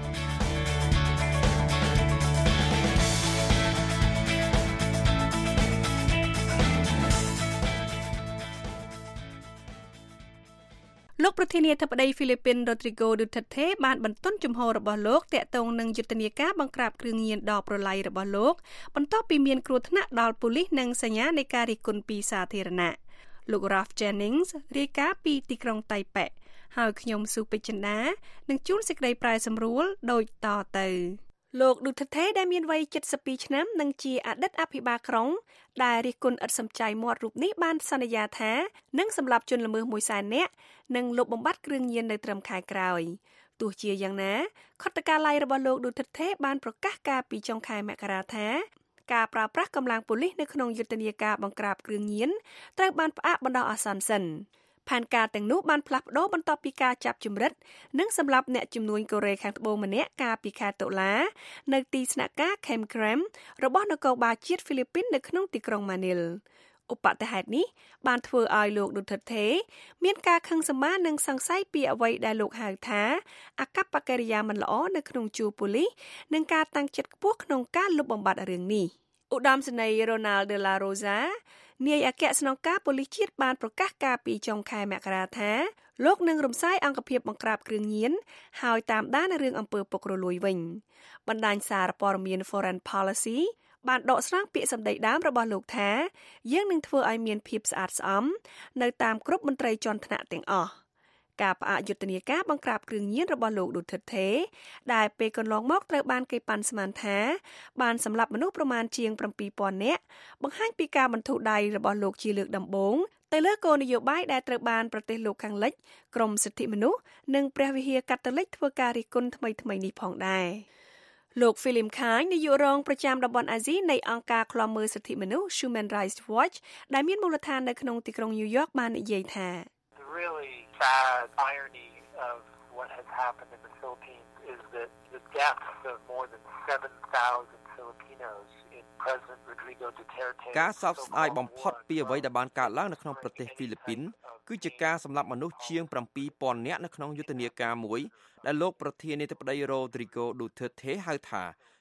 លោកប្រធានាធិបតីហ្វីលីពីន Rodrigo Duterte បានបន្ទន់ជំហររបស់លោកទាក់ទងនឹងយុទ្ធនាការបង្ក្រាបគ្រឿងញៀនដ៏ប្រឡាយរបស់លោកបន្ទាប់ពីមានគ្រោះថ្នាក់ដល់ប៉ូលីសនិងសញ្ញានៃការរិះគន់ពីសាធារណៈលោក Ralph Jennings រាយការណ៍ពីទីក្រុងតៃប៉េហើយខ្ញុំស៊ូពេជ្រចិន្តានឹងជួនសេចក្តីប្រែសម្រួលដូចតទៅលោក Duterte ដែលមានវ័យเจ็ดสิบពីរឆ្នាំនិងជាអតីតអភិបាលក្រុងដែលរិះគន់ឥតសំចៃមាត់រូបនេះបានសន្យាថានឹងសម្លាប់ជនល្មើសមួយសែននាក់និងលុបបំបាត់គ្រឿងញៀននៅត្រឹមខែក្រោយទោះជាយ៉ាងណាខុទ្ទកាល័យរបស់លោក Duterte បានប្រកាសកាលពីចុងខែមករាថាការប្រើប្រាស់កម្លាំងប៉ូលីសនៅក្នុងយុទ្ធនាការបង្ក្រាបគ្រឿងញៀនត្រូវបានផ្អាកបណ្ដោះអាសន្នសិនផែនការទាំងនោះបានផ្លាស់ប្ដូរបន្ទាប់ពីការចាប់ជំរិតនិងសម្លាប់អ្នកជំនួញកូរ៉េខាងត្បូងម្នាក់កាលពីខែតុលានៅទីស្នាក់ការ Camp Krem របស់នគរបាលជាតិហ្វីលីពីននៅក្នុងទីក្រុងម៉ានីលឧបទ្ទហេតុនេះបានធ្វើឲ្យលោក Duterte មានការខឹងសម្បារនិងសង្ស័យពីអ្វីដែលលោកហៅថាអកប្បកិរិយាមិនល្អនៅក្នុងជួរប៉ូលីសនិងការតាំងចិត្តខ្ពស់ក្នុងការលុបបំបាត់រឿងនេះឧត្តមសេនីយ៍ Ronald de la Rosa នាយអគ្គស្នងការប៉ូលីសជាតិបានប្រកាសកាលពីចុងខែមករាថាលោកនឹងរំសាយអង្គភាពបង្ក្រាបគ្រឿងញៀនហើយតាមដានរឿងអំពើពុករលួយវិញបណ្ដាញសារព័ត៌មាន Foreign Policy បានដកស្រង់ពាក្យសម្ដីដើមរបស់លោកថាយើងនឹងធ្វើឲ្យមានភាពស្អាតស្អំនៅតាមគ្រប់មន្ត្រីជាន់ថ្នាក់ទាំងអស់ការផ្អាកយុទ្ធនាការបង្ក្រាបគ្រឿងញៀនរបស់លោក Duterte ដែលពេលកន្លងមកត្រូវបានគេប៉ាន់ស្មានថាបានសម្លាប់មនុស្សប្រមាណជាងseven thousandនាក់បង្ហាញពីការបន្ធូរដៃរបស់លោកជាលើកដំបូងទៅលើគោលនយោបាយដែលត្រូវបានប្រទេសលោកខាងលិចក្រមសិទ្ធិមនុស្សនិងព្រះវិហារកាតូលិកធ្វើការរិះគន់ថ្មីៗនេះផងដែរលោក Philip Khine នាយករងប្រចាំតំបន់អាស៊ីនៃអង្គការឃ្លាំមើលសិទ្ធិមនុស្ស Human Rights Watch ដែលមានមូលដ្ឋាននៅក្នុងទីក្រុង New York បាននិយាយថា really sad irony of what has happened in the Philippines is that the deaths of more than seven thousand Filipinos in President Rodrigo Duterte ការសោកស្ដាយបំផុតពីអ្វីដែលបានកើតឡើងនៅក្នុងប្រទេសហ្វីលីពីនគឺជាការសម្លាប់មនុស្សជាងseven thousandនាក់នៅក្នុងយុទ្ធនាការមួយដែលលោកប្រធានាធិបតី Rodrigo Duterte ហៅថា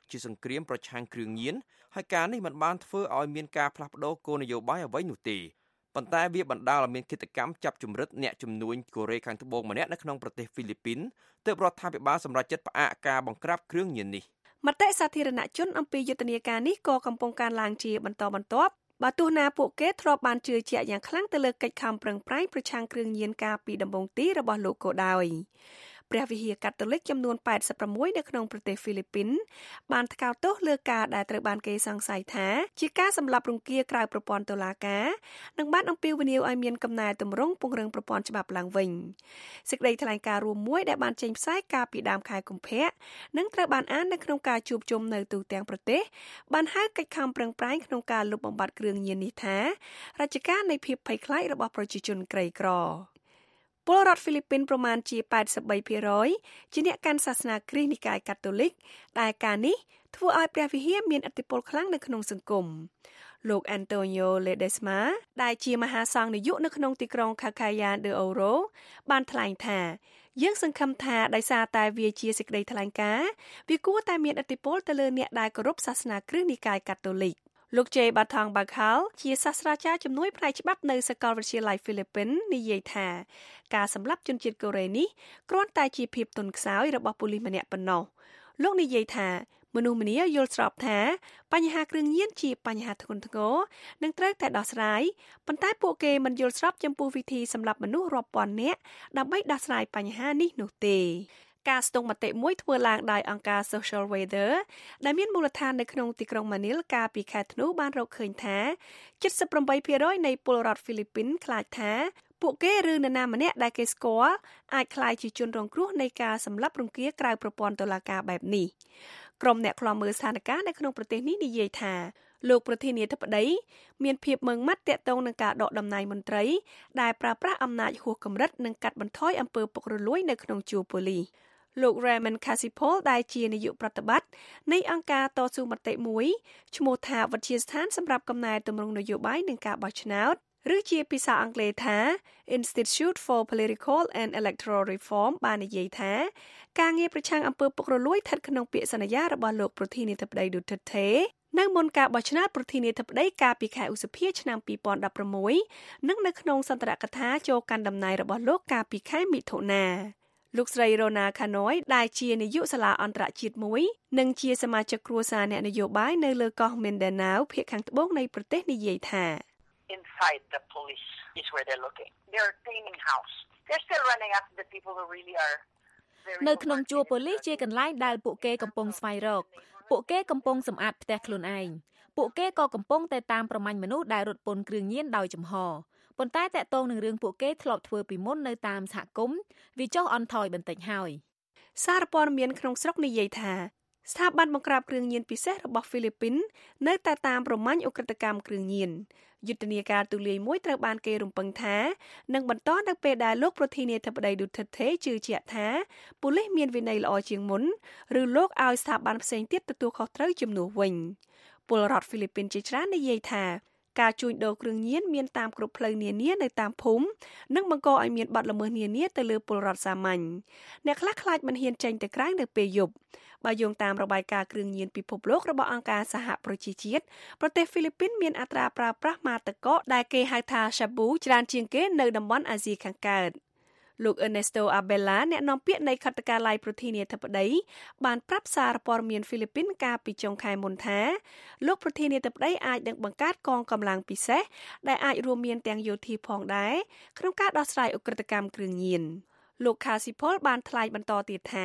ជាសង្គ្រាមប្រឆាំងគ្រឿងញៀនហើយការនេះមិនបានធ្វើឲ្យមានការផ្លាស់ប្ដូរគោលនយោបាយអ្វីនោះទេប៉ុន្តែវាបណ្ដាលឲ្យមានគិតកម្មចាប់ជំរិតអ្នកជំនួញកូរ៉េខាងត្បូងម្នាក់នៅក្នុងប្រទេសហ្វីលីពីនទើបរដ្ឋាភិបាលសម្រេចចិត្តផ្អាកការបង្ក្រាបគ្រឿងញៀននេះមតិសាធារណជនអំពីយុទ្ធនាការនេះក៏កំពុងកើនឡើងជាបន្តបន្ទាប់បើទោះណាពួកគេធ្លាប់បានជឿជាក់យ៉ាងខ្លាំងទៅលើកិច្ចខំប្រឹងប្រែងប្រឆាំងគ្រឿងញៀនកាលពីដំបូងទីរបស់លោកក៏ដោយព្រះវិហារកាតូលិកចំនួនแปดสิบหกនៅក្នុងប្រទេសហ្វីលីពីនបានថ្កោលទោសលើការដែលត្រូវបានគេសង្ស័យថាជាការសម្លាប់រង្គាលក្រៅប្រព័ន្ធតុលាការនិងបានអំពាវនាវឲ្យមានកំណែទម្រង់ពង្រឹងប្រព័ន្ធច្បាប់ឡើងវិញសេចក្តីថ្លែងការណ៍រួមមួយដែលបានចេញផ្សាយកាលពីដើមខែកុម្ភៈនិងត្រូវបានអាននៅក្នុងការជួបជុំនៅទូទាំងប្រទេសបានហៅកិច្ចខំប្រឹងប្រែងក្នុងការលុបបំបាត់គ្រឿងញៀននេះថារជ្ជកាលនៃភាពភ័យខ្លាចរបស់ប្រជាជនក្រីក្រពលរដ្ឋហ្វីលីពីនប្រមាណជាแปดสิบสามភាគរយជាអ្នកកាន់សាសនាគ្រីស្ទនិកាយកាតូលិកដែលការនេះធ្វើឲ្យព្រះវិហារមានឥទ្ធិពលខ្លាំងនៅក្នុងសង្គមលោក Antonio Ledesma ដែលជាមហាសង្ឃនាយកនៅក្នុងទីក្រុង Cacaya de Oro បានថ្លែងថាយើងសង្ឃឹមថាដោយសារតែវាជាសេចក្តីថ្លែងការណ៍វាគួរតែមានឥទ្ធិពលទៅលើអ្នកដែលគោរពសាសនាគ្រីស្ទនិកាយកាតូលិកលោក J. Batang Bakhal ជាសាស្ត្រាចារ្យជំនួយផ្នែកច្បាប់នៅសាកលវិទ្យាល័យហ្វីលីពីននិយាយថាការសម្លាប់ជនជាតិកូរ៉េនេះគ្រាន់តែជាភាពទន់ខ្សោយរបស់ប៉ូលីសម្នាក់ប៉ុណ្ណោះលោកនិយាយថាមនុស្សម្នាយល់ស្របថាបញ្ហាគ្រឿងញៀនជាបញ្ហាធ្ងន់ធ្ងរនិងត្រូវតែដោះស្រាយប៉ុន្តែពួកគេមិនយល់ស្របចំពោះវិធីសម្លាប់មនុស្សរាប់ពាន់នាក់ដើម្បីដោះស្រាយបញ្ហានេះនោះទេការស្ទង់មតិមួយធ្វើឡើងដោយអង្គការ Social Weather ដែលមានមូលដ្ឋាននៅក្នុងទីក្រុងម៉ានីលកាលពីខែធ្នូបានរកឃើញថា เจ็ดสิบแปดភាគរយ នៃពលរដ្ឋហ្វីលីពីនខ្លាចថាពួកគេឬនរណាម្នាក់ដែលគេស្គាល់អាចក្លាយជាជនរងគ្រោះនៃការសម្លាប់រង្គាលក្រៅប្រព័ន្ធតុលាការបែបនេះក្រុមអ្នកឃ្លាំមើលស្ថានភាពនៅក្នុងប្រទេសនេះនិយាយថាលោកប្រធានាធិបតីមានភាពម៉ឺងម៉ាត់ទាក់ទងនឹងការដកតំណែងមន្ត្រីដែលប្រើប្រាស់អំណាចហួសកម្រិតនិងកាត់បន្ថយអំពើពុករលួយនៅក្នុងជួរប៉ូលីសលោក Raymond Casipol ដែលជានាយកប្រតិបត្តិនៃអង្គការតស៊ូមតិមួយឈ្មោះថាវិទ្យាស្ថានសម្រាប់កំណែទម្រង់នយោបាយនិងការបោះឆ្នោតឬជាភាសាអង់គ្លេសថា Institute for Political and Electoral Reform បាននិយាយថាការងារប្រឆាំងអំពើពុករលួយស្ថិតក្នុងពាក្យសន្យារបស់លោកប្រធានាធិបតី Duterte នៅមុនការបោះឆ្នោតប្រធានាធិបតីកាលពីខែឧសភាឆ្នាំពីរពាន់ដប់ប្រាំមួយនិងនៅក្នុងសន្ទរកថាចូលកាន់តំណែងរបស់លោកកាលពីខែមិថុនាលោកស្រី Rona Khanoi ដែលជានាយកសាលាអន្តរជាតិមួយនិងជាសមាជិកគ្រួសារអ្នកនយោបាយនៅលើកោះ Mindanao ភាគខាងត្បូងនៃប្រទេសនិយាយថា Inside the police is where they're looking. They're cleaning house. They're still running after the people who really are នៅក្នុងជួរប៉ូលីសជាកន្លែងដែលពួកគេកំពុងស្វែងរកពួកគេកំពុងសម្អាតផ្ទះខ្លួនឯងពួកគេក៏កំពុងតែតាមប្រមាញ់មនុស្សដែលរត់ពន្ធគ្រឿងញៀនដោយចំហប៉ុន្តែតកតងនឹងរឿងពួកគេធ្លាប់ធ្វើពីមុននៅតាមសហគមន៍វាចុះអន់ថយបន្តិចហើយសារព័ត៌មានក្នុងស្រុកនិយាយថាស្ថាប័នបង្ក្រាបគ្រឿងញៀនពិសេសរបស់ហ្វីលីពីននៅតែតាមប្រមាញ់ឧក្រិដ្ឋកម្មគ្រឿងញៀនយុទ្ធនាការទូលាយមួយត្រូវបានគេរំពឹងថានឹងបន្តនៅពេលដែលលោកប្រធានាធិបតី Duterte ជឿជាក់ថាប៉ូលីសមានវិន័យល្អជាងមុនឬលោកឲ្យស្ថាប័នផ្សេងទៀតទទួលខុសត្រូវជំនួសវិញពលរដ្ឋហ្វីលីពីនជាច្រើននិយាយថាការជួញដូរគ្រឿងញៀនមានតាមគ្រប់ផ្លូវនានានៅតាមភូមិនិងបង្កឲ្យមានបទល្មើសនានាទៅលើពលរដ្ឋសាមញ្ញអ្នកខ្លះខ្លាចមិនហ៊ានចេញទៅក្រៅនៅពេលយប់បើយោងតាមរបាយការណ៍គ្រឿងញៀនពិភពលោករបស់អង្គការសហប្រជាជាតិប្រទេសហ្វីលីពីនមានអត្រាប្រើប្រាស់ម៉ាទឹកកកដែលគេហៅថា Shabu ច្រើនជាងគេនៅតំបន់អាស៊ីខាងកើតលោក Ernesto Abela អ្នកនាំពាក្យនៃខេត្តកាឡៃប្រធានាធិបតីបានប្រាប់សារព័ត៌មានហ្វីលីពីនកាលពីចុងខែមុនថាលោកប្រធានាធិបតីអាចនឹងបង្កើតកងកម្លាំងពិសេសដែលអាចរួមមានទាំងយោធាផងដែរក្នុងការដោះស្រាយឧក្រិដ្ឋកម្មគ្រឿងញៀនលោក Casipol បានថ្លែងបន្តទៀតថា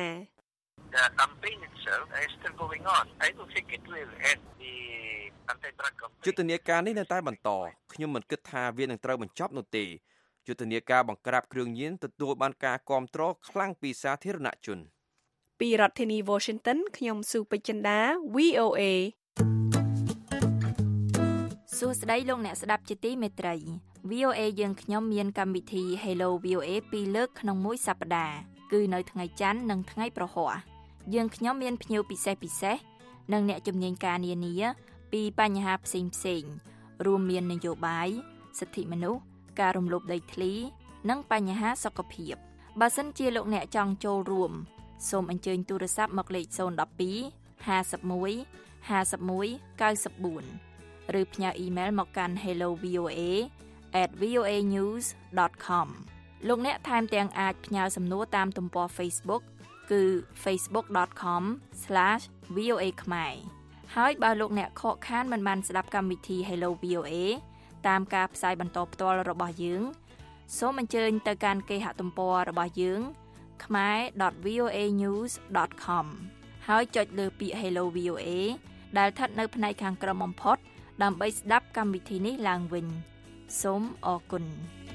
The campaign itself is still going on. I don't think it will end the anti-drug campaign. យុទ្ធនាការនេះនៅតែបន្តខ្ញុំមិនគិតថាវានឹងត្រូវបញ្ចប់នោះទេយុទ្ធនាការបង្ក្រាបគ្រឿងញៀនទទួលបានការគាំទ្រខ្លាំងពីសាធារណជនពីរដ្ឋធានី Washington ខ្ញុំស៊ូពេជ្រចិន្តា វី អូ เอសួស្តីលោកអ្នកស្ដាប់ជាទីមេត្រី វី អូ เอ យើងខ្ញុំមានកម្មវិធី Hello វី អូ เอ ពីរលើកក្នុងមួយសប្តាហ៍គឺនៅថ្ងៃច័ន្ទនិងថ្ងៃប្រហ័សយើងខ្ញុំមានភ្ញៀវពិសេសពិសេសនិងអ្នកជំនាញការនានាពីបញ្ហាផ្សេងផ្សេងរួមមាននយោបាយសិទ្ធិមនុស្សការរំលោភដីធ្លីនិងបញ្ហាសុខភាពបើសិនជាលោកអ្នកចង់ចូលរួមសូមអញ្ជើញទូរស័ព្ទមកលេខศูนย์ หนึ่ง สองห้าមួយ ห้าមួយ เก้าสี่ ឬផ្ញើអ៊ីមែលមកកាន់ hello v o a at v o a news dot com លោកអ្នកថែមទាំងអាចផ្ញើសំណួរតាមទំព័រ Facebook គឺ facebook dot com slash v o a ខ្មែរហើយបើលោកអ្នកខកខានមិនបានស្ដាប់កម្មវិធី Hello វី អូ เอ តាមការផ្សាយបន្តផ្ទាល់របស់យើងសូមអញ្ជើញទៅកាន់គេហទំព័ររបស់យើង khmae dot v o a news dot com ហើយចុចលើពាក្យ Hello វី អូ เอ ដែលស្ថិតនៅផ្នែកខាងក្រោមបំផុតដើម្បីស្ដាប់កម្មវិធីនេះឡើងវិញសូមអរគុណ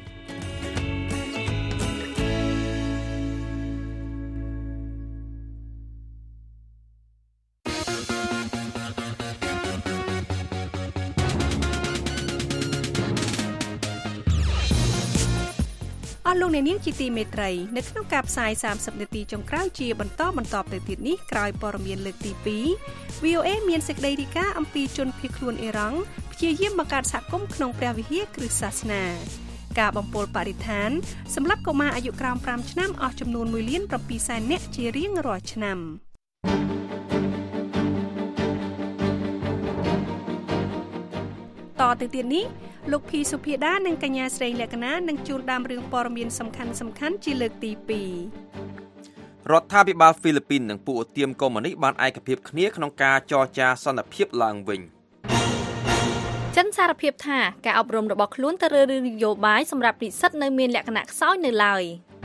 អស់លោកអ្នកនាងជាទីមេត្រីនៅក្នុងការផ្សាយសាមសិបនាទីចុងក្រោយជាបន្តបន្តទៅទៀតនេះក្រោយព័ត៌មានលើកទីពីរ វី អូ เอ មានសេចក្តីរាយការណ៍អំពីជនភៀសខ្លួនអ៊ីរ៉ង់ព្យាយាមបង្កើតសហគមន៍ក្នុងព្រះវិហារគ្រឹះសាសនាការបំពុលបរិស្ថានសម្រាប់កុមារអាយុក្រោមប្រាំឆ្នាំអស់ចំនួនមួយលានប្រាំពីរសែននាក់ជារៀងរាល់ឆ្នាំតទៅទៀតនេះលោកភីសុភាដានិងកញ្ញាស្រីលក្ខណានឹងជួលដើមរឿងព័ត៌មានសំខាន់សំខាន់ជាលើកទីពីររដ្ឋាភិបាលហ្វីលីពីននិងពួកឧទាមកុម្មុយនីសបានឯកភាពគ្នាក្នុងការចរចាសន្តិភាពឡើងវិញចិនសារភាពថាការអប់រំរបស់ខ្លួនទៅលើរឿងនយោបាយសម្រាប់និស្សិតនៅមានលក្ខណៈខ្សោយនៅឡើ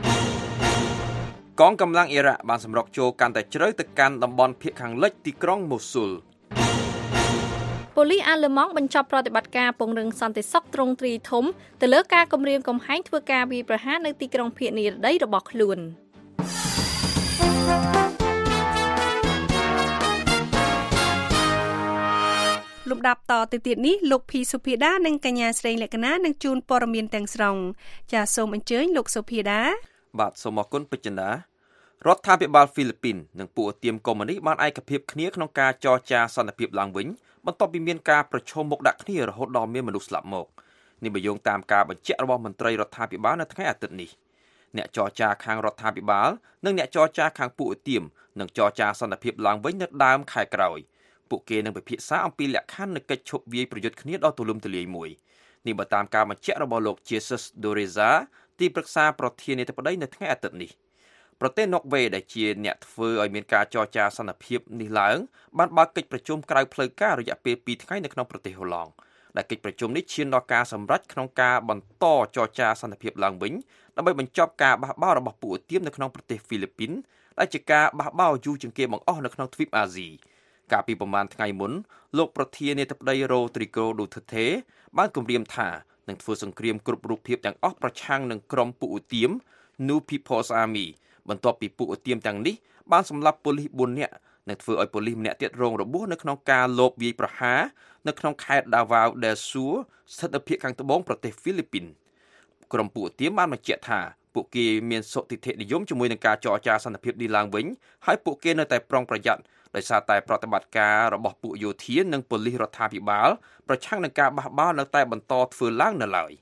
យកងកម្លាំងអ៊ីរ៉ាក់បានសម្រុកចូលកាន់តែជ្រៅទៅកាន់តំបន់ភាគខាងលិចទីក្រុងម៉ូស៊ុលប៉ូលីសអាល្លឺម៉ង់បញ្ចប់ប្រតិបត្តិការពង្រឹងសន្តិសុខទ្រង់ទ្រាយធំទៅលើការគំរាមកំហែងធ្វើការវាយប្រហារនៅទីក្រុងភាគនិរតីរបស់ខ្លួនលំដាប់តទៅទៀតនេះលោកភីសុភាដានិងកញ្ញាស្រីលក្ខណានឹងជូនព័ត៌មានទាំងស្រុងចាសសូមអញ្ជើញលោកសុភាដាបាទសូមអរគុណពេជ្រចិន្តារដ្ឋាភិបាលហ្វីលីពីននិងពួកឧទាមកុម្មុយនីសបានឯកភាពគ្នាក្នុងការចរចាសន្តិភាពឡើងវិញបន្ទាប់ពីមានការប្រឈមមុខដាក់គ្នារហូតដល់មានមនុស្សស្លាប់មកនេះបើយោងតាមការបញ្ជាក់របស់មន្ត្រីរដ្ឋាភិបាលនៅថ្ងៃអាទិត្យនេះអ្នកចរចាខាងរដ្ឋាភិបាលនិងអ្នកចរចាខាងពួកឧទាមនឹងចរចាសន្តិភាពឡើងវិញនៅដើមខែក្រោយពួកគេនឹងពិភាក្សាអំពីលក្ខខណ្ឌនៃកិច្ចឈប់វាយប្រយុទ្ធគ្នាដ៏ទូលំទូលាយមួយនេះបើតាមការបញ្ជាក់របស់លោក Jesus Doreza ទីប្រឹក្សាប្រធានាធិបតីនៅថ្ងៃអាទិត្យនេះប្រទេសណ័រវេដែលជាអ្នកធ្វើឲ្យមានការចរចាសន្តិភាពនេះឡើងបានបើកកិច្ចប្រជុំក្រៅផ្លូវការរយៈពេលពីរថ្ងៃនៅក្នុងប្រទេសហូឡង់ដែលកិច្ចប្រជុំនេះឈានដល់ការសម្រេចក្នុងការបន្តចរចាសន្តិភាពឡើងវិញដើម្បីបញ្ចប់ការបះបោររបស់ពួកឧទាមនៅក្នុងប្រទេសហ្វីលីពីនដែលជាការបះបោរយូរជាងគេបង្អស់នៅក្នុងទ្វីបអាស៊ីកាលពីប្រមាណថ្ងៃមុនលោកប្រធានាធិបតីរ៉ូទ្រីហ្គោឌូថឺថេបានគម្រាមថានឹងធ្វើសង្គ្រាមគ្រប់រូបភាពទាំងអស់ប្រឆាំងនឹងក្រុមពួកឧទាម New People's Army បន្ទាប់ពីពួកឧទាមទាំងនេះបានសម្លាប់ប៉ូលីសបួននាក់និងធ្វើឲ្យប៉ូលីសម្នាក់ទៀតរងរបួសនៅក្នុងការលបវាយប្រហារនៅក្នុងខេត្ត Davao del Sur ស្ថិតនៅភាគខាងត្បូងប្រទេសហ្វីលីពីនក្រុមពួកឧទាមបានបញ្ជាក់ថាពួកគេមានសុទិដ្ឋិនិយមជាមួយនឹងការចរចាសន្តិភាពនេះឡើងវិញហើយពួកគេនៅតែប្រុងប្រយ័ត្នដោយសារតែប្រតិបត្តិការរបស់ពួកយោធានិងប៉ូលីសរដ្ឋាភិបាលប្រឆាំងនឹងការបះបោរនៅតែបន្តធ្វើឡើងនៅឡើយ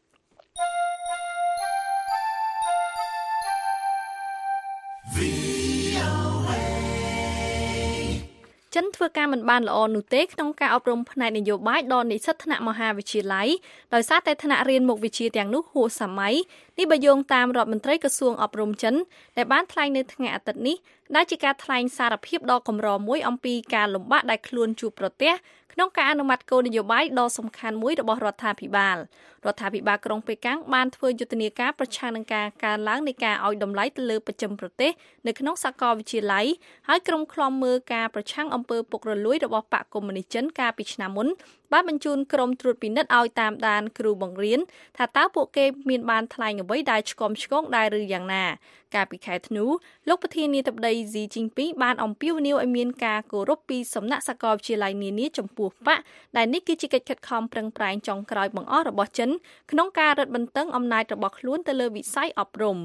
ចិនធ្វើការមិនបានល្អនោះទេក្នុងការអប់រំផ្នែកនយោបាយដល់និស្សិតថ្នាក់មហាវិទ្យាល័យដោយសារតែថ្នាក់រៀនមុខវិជ្ជាទាំងនោះហួសសម័យនេះបើយោងតាមរដ្ឋមន្ត្រីក្រសួងអប់រំចិនដែលបានថ្លែងនៅថ្ងៃអាទិត្យនេះដែលជាការថ្លែងសារភាពដ៏កម្រមួយអំពីការលំបាកដែលខ្លួនជួបប្រទះក្នុងការអនុម័តគោលនយោបាយដ៏សំខាន់មួយរបស់រដ្ឋាភិបាលរដ្ឋាភិបាលក្រុងប៉េកាំងបានធ្វើយុទ្ធនាការប្រឆាំងនឹងការកើនឡើងនៃការឲ្យតម្លៃទៅលើបច្ចឹមប្រទេសនៅក្នុងសាកលវិទ្យាល័យហើយក្រុមឃ្លាំមើលការប្រឆាំងអំពើពុករលួយរបស់បកកុម្មុយនីសចិនកាលពីឆ្នាំមុនបានបញ្ជូនក្រុមត្រួតពិនិត្យឲ្យតាមដានគ្រូបង្រៀនថាតើពួកគេមានបានថ្លែងអ្វីដែលឆ្គាំឆ្គងដែរឬយ៉ាងណាកាលពីខែធ្នូលោកប្រធានាធិបតីស៊ីជីងពីងបានអំពាវនាវឲ្យមានការគោរពពីសំណាក់សាកលវិទ្យាល័យនានាចំពោះបកដែលនេះគឺជាកិច្ចខិតខំប្រឹងប្រែងចុងក្រោយបង្អស់របស់ចិនក្នុងការរឹតបន្តឹងអំណាចរបស់ខ្លួនទៅលើវិស័យអប់រំ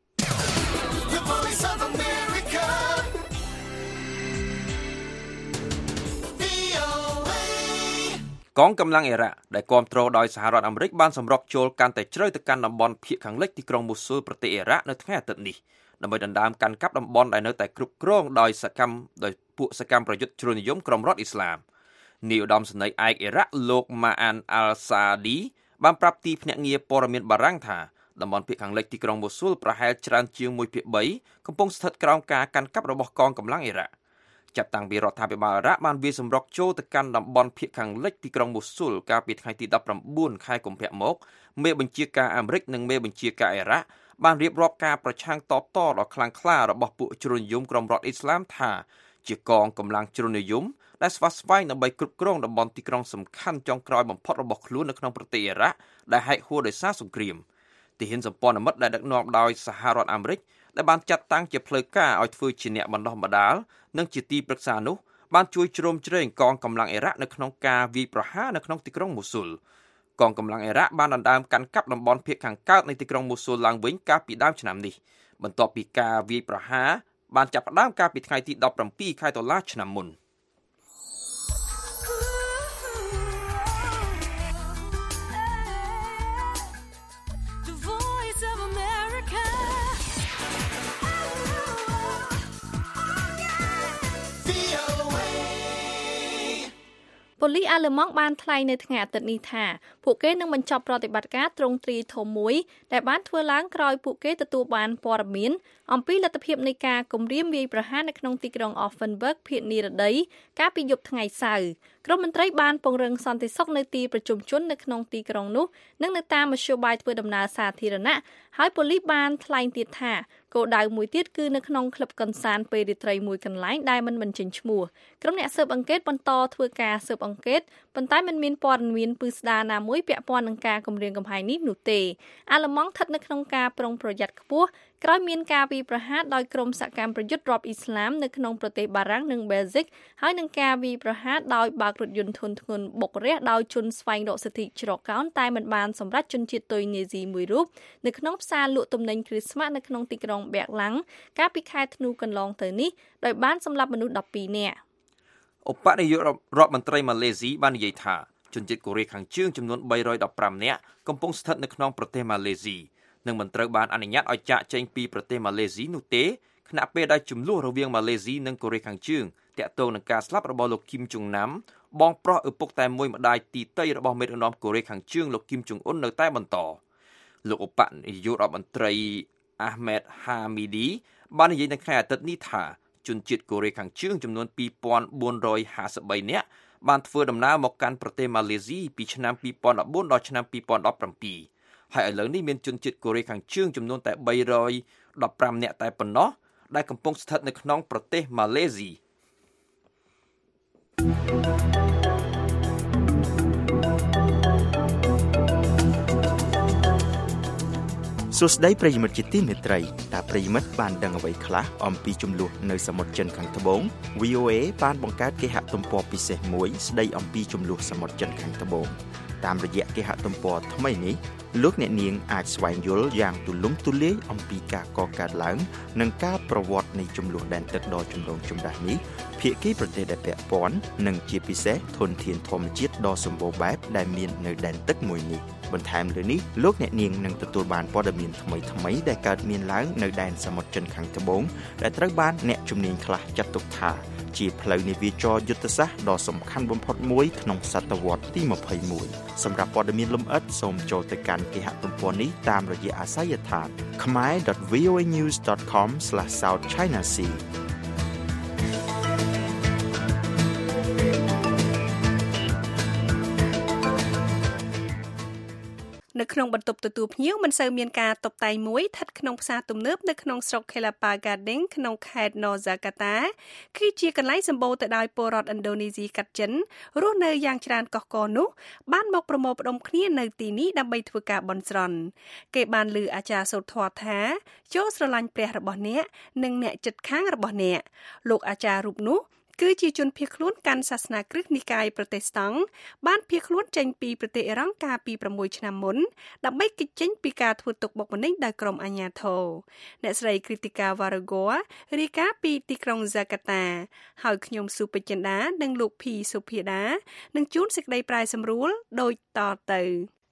កងកម្លាំងអ៊ីរ៉ាក់ដែលគាំទ្រដោយសហរដ្ឋអាមេរិកបានសម្រុកចូលកាន់តែជ្រៅទៅកាន់តំបន់ភាគខាងលិចទីក្រុងម៉ូស៊ុលប្រទេសអ៊ីរ៉ាក់នៅថ្ងៃអាទិត្យនេះដើម្បីដណ្ដើមកាន់កាប់តំបន់ដែលនៅតែគ្រប់គ្រងដោយសកម្មដោយពួកសកម្មប្រយុទ្ធជ្រុលនិយមក្រុមរដ្ឋអ៊ីស្លាមនាយឧត្តមសេនីយ៍ឯកអ៊ីរ៉ាក់លោកម៉ាអានអាល់សាឌីបានប្រាប់ទីភ្នាក់ងារព័ត៌មានបារាំងថាតំបន់ភាគខាងលិចទីក្រុងម៉ូស៊ូលប្រហែលច្រើនជាងមួយភាគបីកំពុងស្ថិតក្រោមការកាន់កាប់របស់កងកម្លាំងអ៊ីរ៉ាក់ចាប់តាំងពីរដ្ឋាភិបាលអ៊ីរ៉ាក់បានវាយសម្រុកចូលទៅកាន់តំបន់ភាគខាងលិចទីក្រុងម៉ូស៊ូលកាលពីថ្ងៃទីដប់ប្រាំបួនខែកុម្ភៈមកមេបញ្ជាការអាមេរិកនិងមេបញ្ជាការអ៊ីរ៉ាក់បានរៀបរាប់ការប្រឆាំងតបតដ៏ខ្លាំងក្លារបស់ពួកជ្រុលនិយមក្រុមរដ្ឋអ៊ីស្លាមថាជាកងកម្លាំងជ្រុលនិយមដែលស្វាស្វែងដើម្បីគ្រប់គ្រងតំបន់ទីក្រុងសំខាន់ចុងក្រោយបំផុតរបស់ខ្លួននៅក្នុងប្រទេសអ៊ីរ៉ាក់ដែលហែកហួរដោយសារសង្គ្រាមទាហានសម្ព័ន្ធមិត្តដែលដឹកនាំដោយសហរដ្ឋអាមេរិកដែលបានចាត់តាំងជាផ្លូវការឲ្យធ្វើជាអ្នកបណ្ដុះបណ្ដាលនិងជាទីប្រឹក្សានោះបានជួយជ្រោមជ្រែងកងកម្លាំងអ៊ីរ៉ាក់នៅក្នុងការវាយប្រហារនៅក្នុងទីក្រុងម៉ូស៊ូលកងកម្លាំងអ៊ីរ៉ាក់បានដណ្ដើមកាន់កាប់តំបន់ភាគខាងកើតនៃទីក្រុងម៉ូស៊ូលឡើងវិញកាលពីដើមឆ្នាំនេះបន្ទាប់ពីការវាយប្រហារបានចាប់ផ្ដើមកាលពីថ្ងៃទីដប់ប្រាំពីរខែតុលាឆ្នាំមុនប៉ូលីសអាល្លឺម៉ង់បានថ្លែងនៅថ្ងៃអាទិត្យនេះថាពួកគេនឹងបញ្ចប់ប្រតិបត្តិការទ្រង់ទ្រាយធំមួយដែលបានធ្វើឡើងក្រោយពួកគេទទួលបានព័ត៌មានអំពីលទ្ធភាពនៃការគំរាមវាយប្រហារនៅក្នុងទីក្រុង Offenburg ភាគនិរតីកាលពីយប់ថ្ងៃសៅរ៍ក្រុមមន្ត្រីបានពង្រឹងសន្តិសុខនៅទីប្រជុំជននៅក្នុងទីក្រុងនោះនិងនៅតាមមធ្យោបាយធ្វើដំណើរសាធារណៈហើយប៉ូលីសបានថ្លែងទៀតថាគោលដៅមួយទៀតគឺនៅក្នុងក្លឹបកន្សាន្តពេលរាត្រីមួយកន្លែងដែលមិនបញ្ចេញឈ្មោះក្រុមអ្នកស៊ើបអង្កេតបន្តធ្វើការស៊ើបអង្កេតប៉ុន្តែមិនមានព័ត៌មានពិស្ដារណាមួយពាក់ព័ន្ធនឹងការគំរាមកំហែងនេះនោះទេអាល្លឺម៉ង់ស្ថិតនៅក្នុងការប្រុងប្រយ័ត្នខ្ពស់ក្រោយមានការវាយប្រហារដោយក្រុមសកម្មប្រយុទ្ធរដ្ឋអ៊ីស្លាមនៅក្នុងប្រទេសបារាំងនិងបែលហ្សិកហើយនឹងការវាយប្រហារដោយបើករថយន្តធុនធ្ងន់បុករះដោយជនស្វែងរកសិទ្ធិច្រកកោនតែមិនបានសម្រេចជនជាតិតុយនេស៊ីមួយរូបនៅក្នុងផ្សារលក់ទំនិញគ្រីស្មាស់នៅក្នុងទីក្រុងបែកឡាំងកាលពីខែធ្នូកន្លងទៅនេះដោយបានសម្លាប់មនុស្សដប់ពីរនាក់ឧបនាយករដ្ឋមន្ត្រីម៉ាឡេស៊ីបាននិយាយថាជនជាតិកូរ៉េខាងជើងចំនួនបីរយដប់ប្រាំនាក់កំពុងស្ថិតនៅក្នុងប្រទេសម៉ាឡេស៊ីនិងមិនត្រូវបានអនុញ្ញាតឲ្យចាកចេញពីប្រទេសម៉ាឡេស៊ីនោះទេខណៈពេលដែលចំនួនរវាងម៉ាឡេស៊ីនិងកូរ៉េខាងជើងតាក់ទងនឹងការស្លាប់របស់លោកគីមចុងណាំបងប្រុសឪពុកតែមួយម្ដាយទីតីរបស់មេដឹកនាំកូរ៉េខាងជើងលោកគីមចុងអ៊ុននៅតែបន្តលោកឧបនាយករដ្ឋមន្ត្រីអាហ្មេតហាមីឌីបាននិយាយនៅថ្ងៃអាទិត្យនេះថាជនជាតិកូរ៉េខាងជើងចំនួនពីរពាន់បួនរយហាសិបបីនាក់បានធ្វើដំណើរមកកាន់ប្រទេសម៉ាឡេស៊ីពីឆ្នាំពីរពាន់ដប់បួនដល់ឆ្នាំពីរពាន់ដប់ប្រាំពីរហើយឥឡូវនេះមានជនជាតិកូរ៉េខាងជើងចំនួនតែបីរយដប់ប្រាំនាក់តែប៉ុណ្ណោះដែលកំពុងស្ថិតនៅក្នុងប្រទេសម៉ាឡេស៊ីសួស្តីប្រិយមិត្តជាទីមេត្រីតើប្រិយមិត្តបានដឹងអ្វីខ្លះអំពីជម្លោះនៅសមុទ្រចិនខាងត្បូង វី អូ เอ បានបង្កើតគេហទំព័រពិសេសមួយស្ដីអំពីជម្លោះសមុទ្រចិនខាងត្បូងតាមរយៈគេហទំព័រថ្មីនេះលោកអ្នកនាងអាចស្វែងយល់យ៉ាងទូលំទូលាយអំពីការកកើតឡើងនិងការប្រវត្តិនៃជម្លោះដែនទឹកដ៏ចម្រូងចម្រាសនេះភាគីប្រទេសដែលពាក់ព័ន្ធនិងជាពិសេសធនធានធម្មជាតិដ៏សម្បូរបែបដែលមាននៅដែនទឹកមួយនេះបន្ថែមលើនេះលោកអ្នកនាងនឹងទទួលបានព័ត៌មានថ្មីៗដែលកើតមានឡើងនៅដែនសមុទ្រចិនខាងត្បូងដែលត្រូវបានអ្នកជំនាញខ្លះចាត់ទុកថាជាផ្លូវនាវាចរយុទ្ធសាស្ត្រដ៏សំខាន់បំផុតមួយក្នុងសតវត្សទីម្ភៃមួយសម្រាប់ព័ត៌មានលម្អិតសូមចូលទៅកាន់គេហទំព័រនេះតាមរយៈអាសយដ្ឋាន khmer dot v o a news dot com slash south china sea នៅក្នុងបន្ទប់ទទួលភ្ញៀវមិនសូវមានការតុបតែងមួយស្ថិតក្នុងផ្សារទំនើបនៅក្នុងស្រុក Kelapa Gading ក្នុងខេត្ត Norzakata គឺជាកន្លែងសម្បូរទៅដោយពលរដ្ឋឥណ្ឌូនេស៊ីកាត់ចិនរស់នៅយ៉ាងច្រើនកុះករនោះបានមកប្រមូលផ្ដុំគ្នានៅទីនេះដើម្បីធ្វើការបន់ស្រន់គេបានលើអាចារ្យសូត្រធម៌ថាចូលស្រឡាញ់ព្រះរបស់អ្នកនិងអ្នកជិតខាងរបស់អ្នកលោកអាចារ្យរូបនោះគឺជាជនភៀសខ្លួនកាន់សាសនាគ្រិស្តនិកាយប្រទេសស្តង់បានភៀសខ្លួនចេញពីប្រទេសអ៊ីរ៉ង់កាលពីប្រាំមួយឆ្នាំមុនដើម្បីគេចចេញពីការធ្វើទុកបុកម្នេញដោយក្រុមអាជ្ញាធរអ្នកស្រី Kritika Varagua រាយការណ៍ពីទីក្រុង Jakarta ហើយខ្ញុំសុពេជ្ជចិន្តានិងលោកភីសុភាដានឹងជួនសេចក្តីប្រាយសម្រួលដូចតទៅ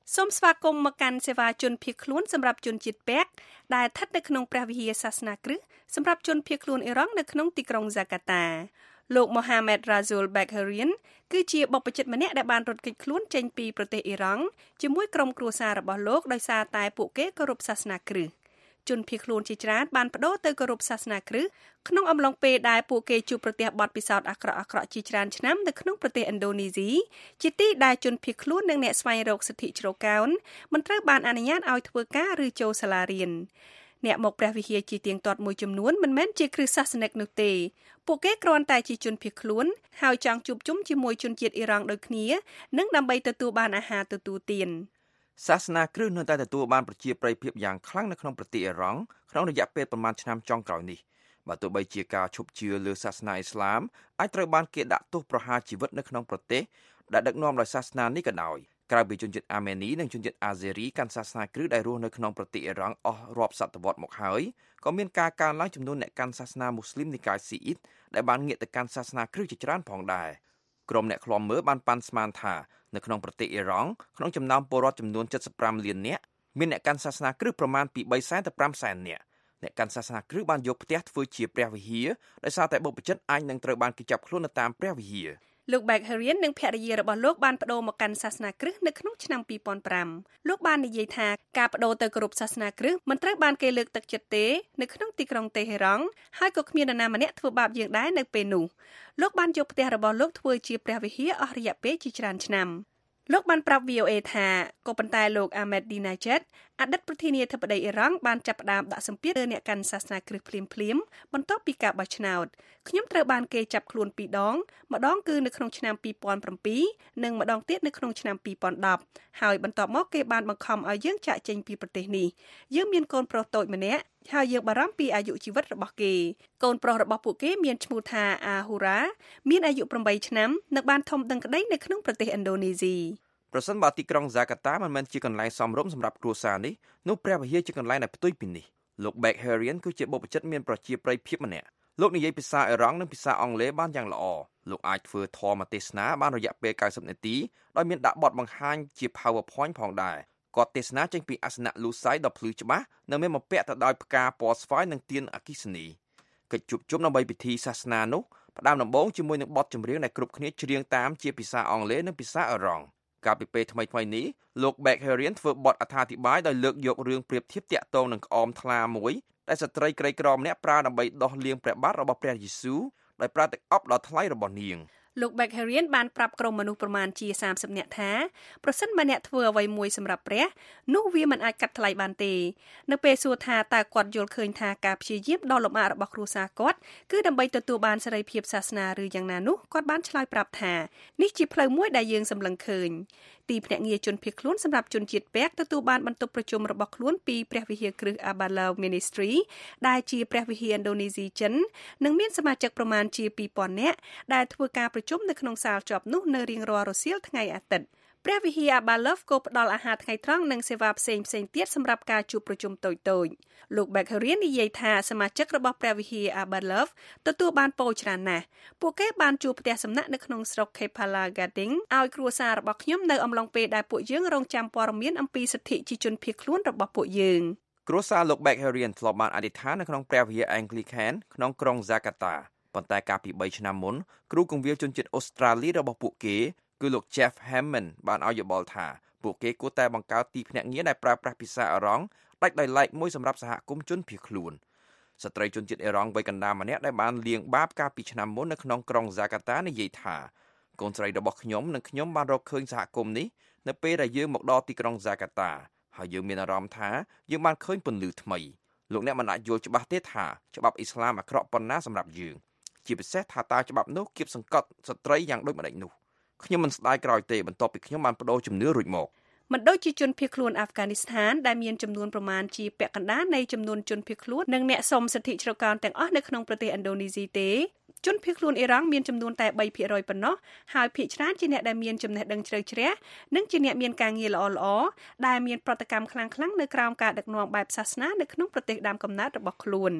សូមស្វាគមន៍មកកាន់សេវាជនភៀសខ្លួនសម្រាប់ជនជាតិប៉ែកដែលស្ថិតនៅក្នុងព្រះវិហារសាសនាគ្រិស្តសម្រាប់ជនភៀសខ្លួនអ៊ីរ៉ង់នៅក្នុងទីក្រុងហ្សាកាតាលោក Mohammad Razul Bagherian គឺជាបុព្វជិតម្នាក់ដែលបានរត់គេចខ្លួនចេញពីប្រទេសអ៊ីរ៉ង់ជាមួយក្រុមគ្រួសាររបស់លោកដោយសារតែពួកគេគោរពសាសនាគ្រិស្តជនភៀសខ្លួនជាច្រើនបានប្តូរទៅគោរពសាសនាគ្រិស្តក្នុងអំឡុងពេលដែលពួកគេជួបប្រទះបទពិសោធន៍អាក្រក់អាក្រក់ជាច្រើនឆ្នាំនៅក្នុងប្រទេសឥណ្ឌូនេស៊ីជាទីដែលជនភៀសខ្លួននិងអ្នកស្វែងរកសិទ្ធិជ្រកកោនមិនត្រូវបានអនុញ្ញាតឲ្យធ្វើការឬចូលសាលារៀនអ្នកមកព្រះវិហារជាទៀងទាត់មួយចំនួនមិនមែនជាគ្រិស្តសាសនិកនោះទេពួកគេគ្រាន់តែជាជនភៀសខ្លួនហើយចង់ជួបជុំជាមួយជនជាតិអ៊ីរ៉ង់ដូចគ្នានិងដើម្បីទទួលបានអាហារទទួលទានសាសនាគ្រិស្តនៅតែទទួលបានប្រជាប្រិយភាពយ៉ាងខ្លាំងនៅក្នុងប្រទេសអ៊ីរ៉ង់ក្នុងរយៈពេលប្រមាណឆ្នាំចុងក្រោយនេះបើទោះបីជាការឈប់ជឿលើសាសនាអ៊ីស្លាមអាចត្រូវបានគេដាក់ទោសប្រហារជីវិតនៅក្នុងប្រទេសដែលដឹកនាំដោយសាសនានេះក៏ដោយក្រៅពីជនជាតិអាមេនីនិងជនជាតិអាហ្សេរីកាន់សាសនាគ្រិស្តដែលរស់នៅក្នុងប្រទេសអ៊ីរ៉ង់អស់រាប់សតវត្សមកហើយក៏មានការកើនឡើងចំនួនអ្នកកាន់សាសនាមូស្លីមនិកាយស៊ីអ៊ីតដែលបានងាកទៅកាន់សាសនាគ្រិស្តជាច្រើនផងដែរក្រុមអ្នកឃ្លាំមើលបានប៉ាន់ស្មានថានៅក្នុងប្រទេសអ៊ីរ៉ង់ក្នុងចំណោមពលរដ្ឋចំនួន칠십오លាននាក់មានអ្នកកាន់សាសនាគ្រិស្តប្រមាណពីបីសែនទៅប្រាំសែននាក់អ្នកកាន់សាសនាគ្រិស្តបានយកផ្ទះធ្វើជាព្រះវិហារដោយសារតែបុព្វជិតអាចនឹងត្រូវបានគេចាប់ខ្លួននៅតាមព្រះវិហារលោក Bagherian និងភរិយារបស់លោកបានប្តូរមកកាន់សាសនាគ្រិស្តនៅក្នុងឆ្នាំពីរពាន់ប្រាំលោកបាននិយាយថាការប្តូរទៅគោរពសាសនាគ្រិស្តមិនត្រូវបានគេលើកទឹកចិត្តទេនៅក្នុងទីក្រុងតេហេរ៉ង់ហើយក៏គ្មាននរណាម្នាក់ធ្វើបាបយើងដែរនៅពេលនោះលោកបានយកផ្ទះរបស់លោកធ្វើជាព្រះវិហារអស់រយៈពេលជាច្រើនឆ្នាំលោកបានប្រាប់ វី អូ เอ ថាក៏ប៉ុន្តែលោក Ahmadinejad អតីតប្រធានាធិបតីអ៊ីរ៉ង់បានចាប់ផ្ដើមដាក់សម្ពាធលើអ្នកកាន់សាសនាគ្រិស្តភ្លាមៗបន្ទាប់ពីការបោះឆ្នោតខ្ញុំត្រូវបានគេចាប់ខ្លួនពីរដងម្ដងគឺនៅក្នុងឆ្នាំពីរពាន់ប្រាំនិងម្ដងទៀតនៅក្នុងឆ្នាំពីរពាន់ដប់ហើយបន្ទាប់មកគេបានបង្ខំឲ្យយើងចាកចេញពីប្រទេសនេះយើងមានកូនប្រុសតូចម្នាក់ហើយយើងបារម្ភពីអាយុជីវិតរបស់គេកូនប្រុសរបស់ពួកគេមានឈ្មោះថា Ahura មានអាយុប្រាំបីឆ្នាំនិងបានធំដឹងក្តីនៅក្នុងប្រទេសឥណ្ឌូនេស៊ីប្រសិនបើទីក្រុងហ្សាកាតាមិនមែនជាកន្លែងសមរម្យសម្រាប់គ្រួសារនេះនោះព្រះវិហារជាកន្លែងដែលផ្ទុយពីនេះលោក Bagherian គឺជាបុព្វជិតមានប្រជាប្រិយភាពម្នាក់លោកនិយាយភាសាអ៊ីរ៉ង់និងភាសាអង់គ្លេសបានយ៉ាងល្អលោកអាចធ្វើធម៌ទេសនាបានរយៈពេល九mươiនាទីដោយមានដាក់បទបង្ហាញជា PowerPoint ផងដែរគាត់ទេសនាចេញពីអាសនៈលូស័យដ៏ភ្លឺច្បាស់និងមានបំពាក់ទៅដោយផ្កាពណ៌ស្វាយនិងទៀនអគ្គិសនីកិច្ចជួបជុំដើម្បីពិធីសាសនានោះផ្ដើមដំបូងជាមួយនឹងបទចម្រៀងដែលគ្រប់គ្នាច្រៀងតាមជាភាសាអង់គ្លេសនិងភាសាអ៊ីរ៉ង់កាលពីពេលថ្មីៗនេះលោក Bagherian ធ្វើបទអត្ថាធិប្បាយដោយលើកយករឿងប្រៀបធៀបតាក់ទងនឹងក្អមថ្លាមួយដែលស្ត្រីក្រីក្រម្នាក់ប្រើដើម្បីដោះលាងព្រះបាទរបស់ព្រះយេស៊ូវដោយប្រើទឹកអប់ដ៏ថ្លៃរបស់នាងលោក Bagherian បានប្រាប់ក្រុមមនុស្សប្រមាណជាសាមសិបនាក់ថាប្រសិនបើអ្នកធ្វើអ្វីមួយសម្រាប់ព្រះនោះវាមិនអាចកាត់ថ្លៃបានទេនៅពេលសួរថាតើគាត់យល់ឃើញថាការព្យាយាមដ៏លំបាករបស់គ្រួសារគាត់គឺដើម្បីទទួលបានសេរីភាពសាសនាឬយ៉ាងណានោះគាត់បានឆ្លើយប្រាប់ថានេះជាផ្លូវមួយដែលយើងសម្លឹងឃើញទីភ្នាក់ងារជនភៀសខ្លួនសម្រាប់ជនជាតិប៉ែកទទួលបានបន្ទប់ប្រជុំរបស់ខ្លួនពីព្រះវិហារគ្រឹះ Abhalov Ministry ដែលជាព្រះវិហារឥណ្ឌូនេស៊ីចិននិងមានសមាជិកប្រមាណជាពីរពាន់នាក់ដែលធ្វើការប្រជុំនៅក្នុងសាលជាប់នោះនៅរៀងរាល់រសៀលថ្ងៃអាទិត្យព្រះវិហារ Abhalov ក៏ផ្ដល់អាហារថ្ងៃត្រង់និងសេវាផ្សេងៗទៀតសម្រាប់ការជួបប្រជុំតូចៗលោក Bagherian និយាយថាសមាជិករបស់ព្រះវិហារ Abhalov ទទួលបានពរច្រើនណាស់ពួកគេបានជួបផ្ទះសំណាក់នៅក្នុងស្រុក Kepala Gading ឲ្យគ្រួសាររបស់ខ្ញុំនៅអំឡុងពេលដែលពួកយើងរងចាំព័ត៌មានអំពីសិទ្ធិជាជនភៀសខ្លួនរបស់ពួកយើងគ្រួសារលោក Bagherian ធ្លាប់បានអធិដ្ឋាននៅក្នុងព្រះវិហារ Anglican ក្នុងក្រុង Jakarta ប៉ុន្តែកាលពីបីឆ្នាំមុនគ្រូគង្វាលជនជាតិអូស្ត្រាលីរបស់ពួកគេគឺលោក Jeff Hammond បានឲ្យយោបល់ថាពួកគេគួរតែបង្កើតទីភ្នាក់ងារដែលប្រើប្រាស់ភាសាអ៊ីរ៉ង់ដាច់ដោយឡែកមួយសម្រាប់សហគមន៍ជនភៀសខ្លួនស្ត្រីជនជាតិអ៊ីរ៉ង់វ័យកណ្ដាលម្នាក់ដែលបានលាងបាបកាលពីឆ្នាំមុននៅក្នុងក្រុង Jakarta និយាយថាកូនស្រីរបស់ខ្ញុំនិងខ្ញុំបានរកឃើញសហគមន៍នេះនៅពេលដែលយើងមកដល់ទីក្រុង Jakarta ហើយយើងមានអារម្មណ៍ថាយើងបានឃើញពន្លឺថ្មីលោកអ្នកមិនអាចយល់ច្បាស់ទេថាច្បាប់អ៊ីស្លាមអាក្រក់ប៉ុណ្ណាសម្រាប់យើងជាពិសេសថាតើច្បាប់នោះគៀបសង្កត់ស្ត្រីយ៉ាងដូចម្តេចនោះខ្ញុំមិនស្ដាយក្រោយទេបន្ទាប់ពីខ្ញុំបានបដូរជំនឿរួចមកមិនដូចជាជនភៀសខ្លួនអាហ្វហ្គានីស្ថានដែលមានចំនួនប្រមាណជាពាក់កណ្ដាលនៃចំនួនជនភៀសខ្លួននិងអ្នកសុំសិទ្ធិជ្រកកោនទាំងអស់នៅក្នុងប្រទេសឥណ្ឌូនេស៊ីទេជនភៀសខ្លួនអ៊ីរ៉ង់មានចំនួនតែបីភាគរយប៉ុណ្ណោះហើយភាគច្រើនជាអ្នកដែលមានចំណេះដឹងជ្រៅជ្រះនិងជាអ្នកមានការងារល្អៗដែលមានប្រតិកម្មខ្លាំងៗនៅក្រោមការដឹកនាំបែបសាសនានៅក្នុងប្រទេសដើមកំណើតរបស់ខ្លួន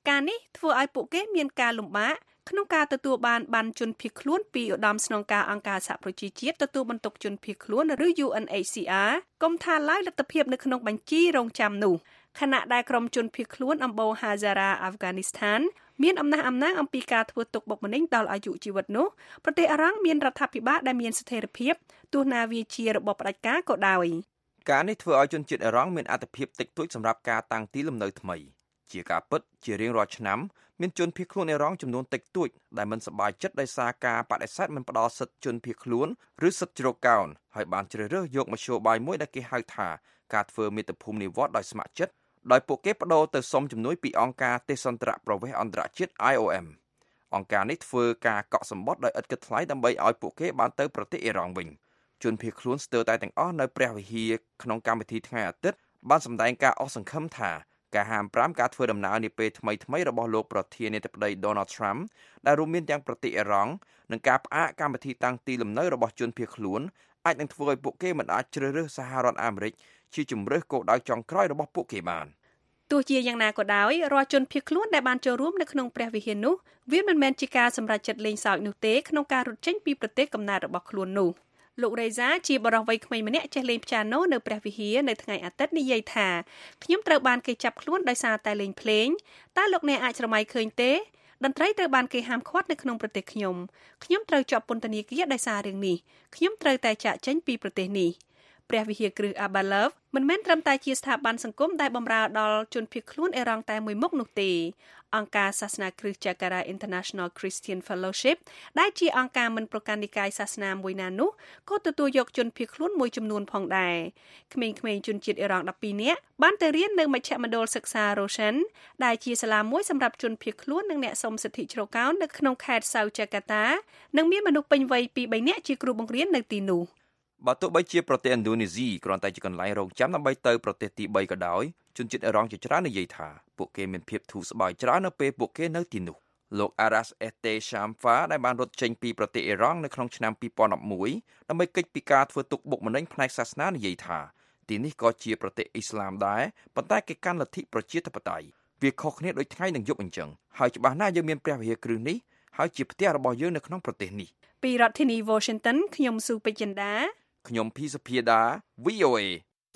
ការនេះធ្វើឲ្យពួកគេមានការលំបាកក្នុងការទទួលបានបានជនភៀសខ្លួនពីឧត្តមស្នងការអង្គការសហប្រជាជាតិទទួលបន្ទុកជនភៀសខ្លួនឬ U N H C R កុំថាឡើយលទ្ធភាពនៅក្នុងបញ្ជីរងចាំនោះខណៈដែលក្រុមជនភៀសខ្លួនអំបូរ Hazara Afghanistan មានអំណះអំណាងអំពីការធ្វើទុកបុកម្នេញដល់អាយុជីវិតនោះប្រទេសអារ៉ង់មានរដ្ឋាភិបាលដែលមានស្ថិរភាពទោះណាវាជារបបផ្ដាច់ការក៏ដោយការនេះធ្វើឲ្យជនជាតិអារ៉ង់មានអត្ថប្រយោជន៍តិចតួចសម្រាប់ការតាំងទីលំនៅថ្មីជាការពិតជារៀងរាល់ឆ្នាំមានជនភៀសខ្លួនអារ៉ង់ចំនួនតិចតួចដែលមិនសប្បាយចិត្តដោយសារការបដិសេធមិនផ្ដល់សិទ្ធិជនភៀសខ្លួនឬសិទ្ធិជ្រកកោនហើយបានជ្រើសរើសយកមធ្យោបាយមួយដែលគេហៅថាការធ្វើមាតុភូមិនិវត្តន៍ដោយស្ម័គ្រចិត្តដោយពួកគេបដូរទៅសុំជំនួយពីអង្គការទេសន្តរប្រវេសន៍អន្តរជាតិ I O M អង្គការនេះធ្វើការកក់សម្បត្តិដោយឥតគិតថ្លៃដើម្បីឲ្យពួកគេបានទៅប្រទេសអារ៉ង់វិញជនភៀសខ្លួនស្ទើរតែទាំងអស់នៅព្រះវិហារក្នុងកម្មវិធីថ្ងៃអាទិត្យបានសម្ដែងការអស់សង្ឃឹមថាការហាមប្រាមការធ្វើដំណើរនាពេលថ្មីៗរបស់លោកប្រធានាធិបតី Donald Trump ដែលរួមមានទាំងប្រទេសអារ៉ង់និងការផ្អាកកម្មវិធីតាំងទីលំនៅរបស់ជនភៀសខ្លួនអាចនឹងធ្វើឲ្យពួកគេមិនអាចជ្រើសរើសសហរដ្ឋអាមេរិកជាជម្រើសគោលដៅចុងក្រោយរបស់ពួកគេបានទោះជាយ៉ាងណាក៏ដោយរាល់ជនភៀសខ្លួនដែលបានចូលរួមនៅក្នុងព្រះវិហារនោះវាមិនមែនជាការសម្រេចចិត្តលេងសើចនោះទេក្នុងការរត់ចេញពីប្រទេសកំណើតរបស់ខ្លួននោះលោករេសាជាបរិសុទ្ធវ័យក្មេងម្នាក់ចេះលេងព្យ៉ាណូនៅព្រះវិហារនៅថ្ងៃអាទិត្យនិយាយថាខ្ញុំត្រូវបានគេចាប់ខ្លួនដោយសារតែលេងភ្លេងតើលោកអ្នកអាចស្រមៃឃើញទេតន្ត្រីត្រូវបានគេហាមឃាត់នៅក្នុងប្រទេសខ្ញុំខ្ញុំត្រូវជាប់ពន្ធនាគារដោយសាររឿងនេះខ្ញុំត្រូវតែចាកចេញពីប្រទេសនេះព្រះវិហារគ្រឹះ Abalov មិនមែនត្រឹមតែជាស្ថាប័នសង្គមដែលបម្រើដល់ជនភៀសខ្លួនអេរ៉ង់តែមួយមុខនោះទេអង្គការសាសនាគ្រិស្ត Jakarta International Christian Fellowship ដែលជាអង្គការមិនប្រកាន់និកាយសាសនាមួយណានោះក៏ទទួលយកជនភៀសខ្លួនមួយចំនួនផងដែរក្មេងៗជនជាតិអេរ៉ង់ដប់ពីរនាក់បានទៅរៀននៅមជ្ឈមណ្ឌលសិក្សា Roshan ដែលជាសាលាមួយសម្រាប់ជនភៀសខ្លួននិងអ្នកសុំសិទ្ធិជ្រកកោននៅក្នុងខេត្ត South Jakarta និងមានមនុស្សពេញវ័យពីរបីនាក់ជាគ្រូបង្រៀននៅទីនោះបើទោះបីជាប្រទេសឥណ្ឌូនេស៊ីគ្រាន់តែជាកន្លែងរងចាំដើម្បីទៅប្រទេសទីបីក៏ដោយជនជាតិអេរ៉ង់ជាច្រើននិយាយថាពួកគេមានភាពធូរស្បើយច្រើននៅពេលពួកគេនៅទីនោះលោក Aras Ete Shamfa ដែលបានរត់ចេញពីប្រទេសអេរ៉ង់នៅក្នុងឆ្នាំពីរពាន់ដប់មួយដើម្បីគេចពីការធ្វើទុកបុកម្នេញផ្នែកសាសនានិយាយថាទីនេះក៏ជាប្រទេសអ៊ីស្លាមដែរប៉ុន្តែគេកាន់លទ្ធិប្រជាធិបតេយ្យវាខុសគ្នាដូចថ្ងៃនិងយប់អញ្ចឹងហើយច្បាស់ណាស់យើងមានព្រះវិហារគ្រឹះនេះហើយជាផ្ទះរបស់យើងនៅក្នុងប្រទេសនេះពីរដ្ឋធានី Washington ខ្ញុំស៊ូពេជ្រចិន្តាខ្ញុំភីសុភាដា V O A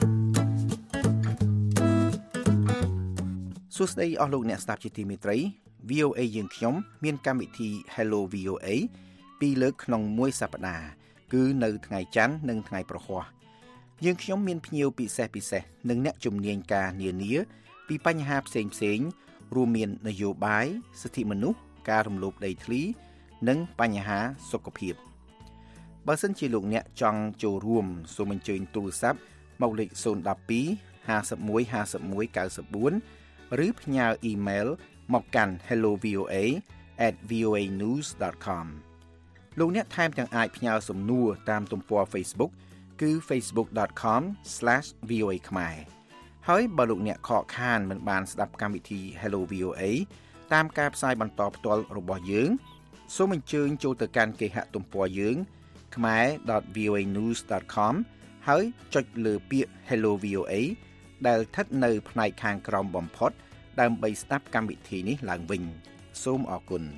សួស្តីអស់លោកអ្នកស្ដាប់ជាទីមេត្រី V O A យើងខ្ញុំមានកម្មវិធី Hello វី អូ เอ ពីរលើកក្នុងមួយសប្តាហ៍គឺនៅថ្ងៃច័ន្ទនិងថ្ងៃប្រហ័សយើងខ្ញុំមានភ្ញៀវពិសេសពិសេសនិងអ្នកជំនាញការនានាពីបញ្ហាផ្សេងផ្សេងរួមមាននយោបាយសិទ្ធិមនុស្សការរំលោភដីធ្លីនិងបញ្ហាសុខភាពបើសិនជាលោកអ្នកចង់ចូលរួមសូមអញ្ជើញទូរស័ព្ទមកលេខศูนย์ หนึ่ง สอง ห้า หนึ่ง หนึ่ง ห้า หนึ่ง เก้า สี่ ឬផ្ញើអ៊ីមែលមកកាន់ hello v o a at v o a news dot com លោកអ្នកថែមទាំងអាចផ្ញើសំណួរតាមទំព័រ Facebook គឺ facebook dot com slash v o a ខ្មែរហើយបើលោកអ្នកខកខានមិនបានស្ដាប់កម្មវិធី Hello វី អូ เอ តាមការផ្សាយបន្តផ្ទាល់របស់យើងសូមអញ្ជើញចូលទៅកាន់គេហទំព័រយើងខ្មែរ dot v o a news dot com ហើយចុចលើពាក្យ Hello វី អូ เอ ដែលស្ថិតនៅផ្នែកខាងក្រោមបំផុតដើម្បីស្ដាប់កម្មវិធីនេះឡើងវិញសូមអរគុណ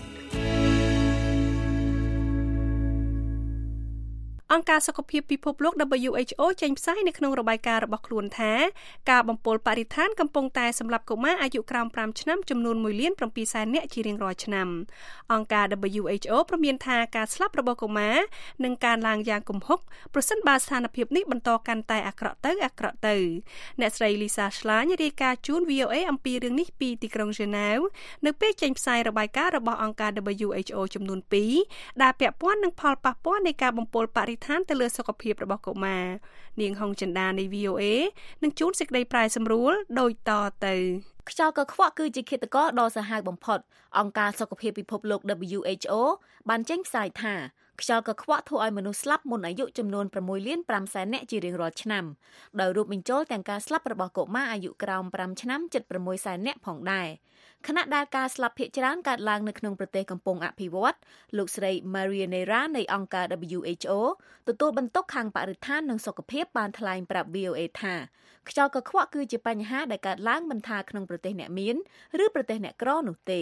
អង្គការសុខភាពពិភពលោក W H O ចេញផ្សាយនៅក្នុងរបាយការណ៍របស់ខ្លួនថាការបំពុលបរិស្ថានកំពុងតែសម្លាប់កុមារអាយុក្រោមប្រាំឆ្នាំចំនួនមួយលានប្រាំពីរសែននាក់ជារៀងរាល់ឆ្នាំអង្គការ W H O ព្រមានថាការស្លាប់របស់កុមារនឹងកើនឡើងយ៉ាងគំហុកប្រសិនបើស្ថានភាពនេះបន្តកាន់តែអាក្រក់ទៅអាក្រក់ទៅអ្នកស្រី Lisa Schlein រាយការណ៍ជូន V O A អំពីរឿងនេះពីទីក្រុង Geneva នៅពេលចេញផ្សាយរបាយការណ៍របស់អង្គការ W H O ចំនួនពីរដែលពាក់ព័ន្ធនឹងផលប៉ះពាល់នៃការបំពុលបរិស្ថានទៅលើសុខភាពរបស់កុមារនាងហុងចិន្តានៃ V O A នឹងជួនសេចក្តីប្រែសម្រួលដូចតទៅខ្យល់កខ្វក់គឺជាឃាតករដ៏សាហាវបំផុតអង្គការសុខភាពពិភពលោក W H O បានចេញផ្សាយថាខ្យល់កខ្វក់ធ្វើឲ្យមនុស្សស្លាប់មុនអាយុចំនួនប្រាំមួយលានប្រាំសែននាក់ជារៀងរាល់ឆ្នាំដោយរួមបញ្ចូលទាំងការស្លាប់របស់កុមារអាយុក្រោមប្រាំឆ្នាំជិតប្រាំមួយសែននាក់ផងដែរខណៈដែលការស្លាប់ភាគច្រើនកើតឡើងនៅក្នុងប្រទេសកំពុងអភិវឌ្ឍលោកស្រី Maria Neira នៃអង្គការ W H O ទទួលបន្ទុកខាងបរិស្ថាននិងសុខភាពបានថ្លែងប្រាប់ V O A ថាខ្យល់កខ្វក់គឺជាបញ្ហាដែលកើតឡើងមិនថាក្នុងប្រទេសអ្នកមានឬប្រទេសអ្នកក្រនោះទេ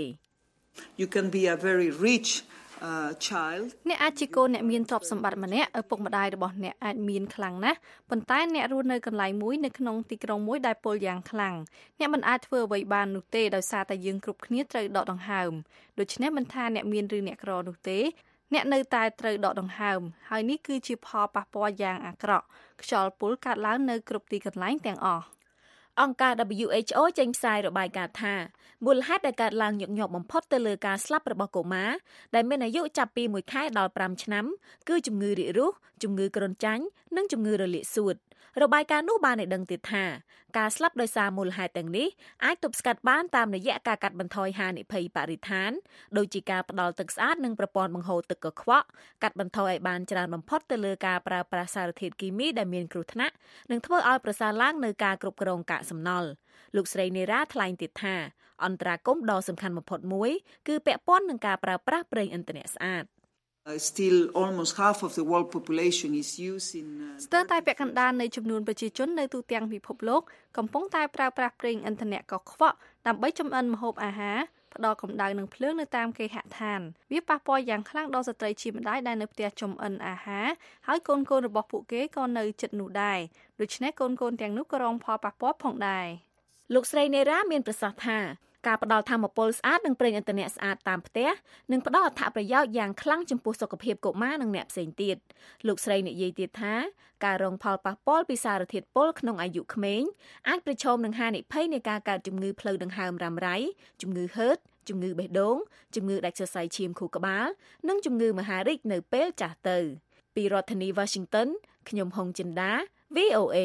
You can be a very rich Uh, child អ្នកអាចជាកូនអ្នកមានទ្រព្យសម្បត្តិម្នាក់ឪពុកម្ដាយរបស់អ្នកអាចមានខ្លាំងណាស់ប៉ុន្តែអ្នករស់នៅកន្លែងមួយនៅក្នុងទីក្រុងមួយដែលពុលយ៉ាងខ្លាំងអ្នកមិនអាចធ្វើអ្វីបាននោះទេដោយសារតែយើងគ្រប់គ្នាត្រូវដកដង្ហើមដូច្នេះមិនថាអ្នកមានឬអ្នកក្រនោះទេអ្នកនៅតែត្រូវដកដង្ហើមហើយនេះគឺជាផលប៉ះពាល់យ៉ាងអាក្រក់ខ្យល់ពុលកើតឡើងនៅគ្រប់ទីកន្លែងទាំងអស់អង្គការ W H O ចេញផ្សាយរបាយការណ៍ថាមូលហេតុដែលកើតឡើងញឹកញាប់បំផុតទៅលើការស្លាប់របស់កុមារដែលមានអាយុចាប់ពីមួយខែដល់ប្រាំឆ្នាំគឺជំងឺរាគរូសជំងឺគ្រុនចាញ់និងជំងឺរលាកសួតរបាយការណ៍នោះបានឲ្យដឹងទៀតថាការស្លាប់ដោយសារមូលហេតុទាំងនេះអាចទប់ស្កាត់បានតាមរយៈការកាត់បន្ថយហានិភ័យបរិស្ថានដូចជាការផ្តល់ទឹកស្អាតនិងប្រព័ន្ធបង្ហូរទឹកកខ្វក់កាត់បន្ថយឲ្យបានច្រើនបំផុតទៅលើការប្រើប្រាស់សារធាតុគីមីដែលមានគ្រោះថ្នាក់និងធ្វើឲ្យប្រសើរឡើងនៅការគ្រប់គ្រងកាកសំណល់លោកស្រីនេរ៉ាថ្លែងទៀតថាអន្តរាគមន៍ដ៏សំខាន់បំផុតមួយគឺពាក់ព័ន្ធនឹងការប្រើប្រាស់ប្រេងឥន្ធនៈស្អាត Uh, still almost half of the world population is using ស្ទើរតែពាក់កណ្ដាលនៃចំនួនប្រជាជននៅទូទាំងពិភពលោកកំពុងតែប្រើប្រាស់ប្រេងឥន្ធនៈកខ្វក់ដើម្បីចម្អិនម្ហូបអាហារផ្ដល់កម្ដៅនិងភ្លើងនៅតាមគេហដ្ឋានវាប៉ះពាល់យ៉ាងខ្លាំងដល់ស្ត្រីជាម្ដាយដែលនៅផ្ទះចម្អិនអាហារហើយកូនកូនរបស់ពួកគេក៏នៅជិតនោះដែរដូច្នេះកូនកូនទាំងនោះក៏រងផលប៉ះពាល់ផងដែរលោកស្រីនេរ៉ាមានប្រសាសន៍ថាការផ្ដល់ថាមពលស្អាតនិងប្រេងឥន្ធនៈស្អាតតាមផ្ទះនឹងផ្ដល់អត្ថប្រយោជន៍យ៉ាងខ្លាំងចំពោះសុខភាពកុមារនិងអ្នកផ្សេងទៀតលោកស្រីនិយាយទៀតថាការរងផលប៉ះពាល់ពីសារធាតុពុលក្នុងអាយុក្មេងអាចប្រឈមនឹងហានិភ័យនៃការកើតជំងឺផ្លូវដង្ហើមរ៉ាំរ៉ៃជំងឺហឺតជំងឺបេះដូងជំងឺដាច់សរសៃឈាមខួរក្បាលនិងជំងឺមហារីកនៅពេលចាស់ទៅពីរដ្ឋធានី Washington ខ្ញុំហុងចិន្តា V O A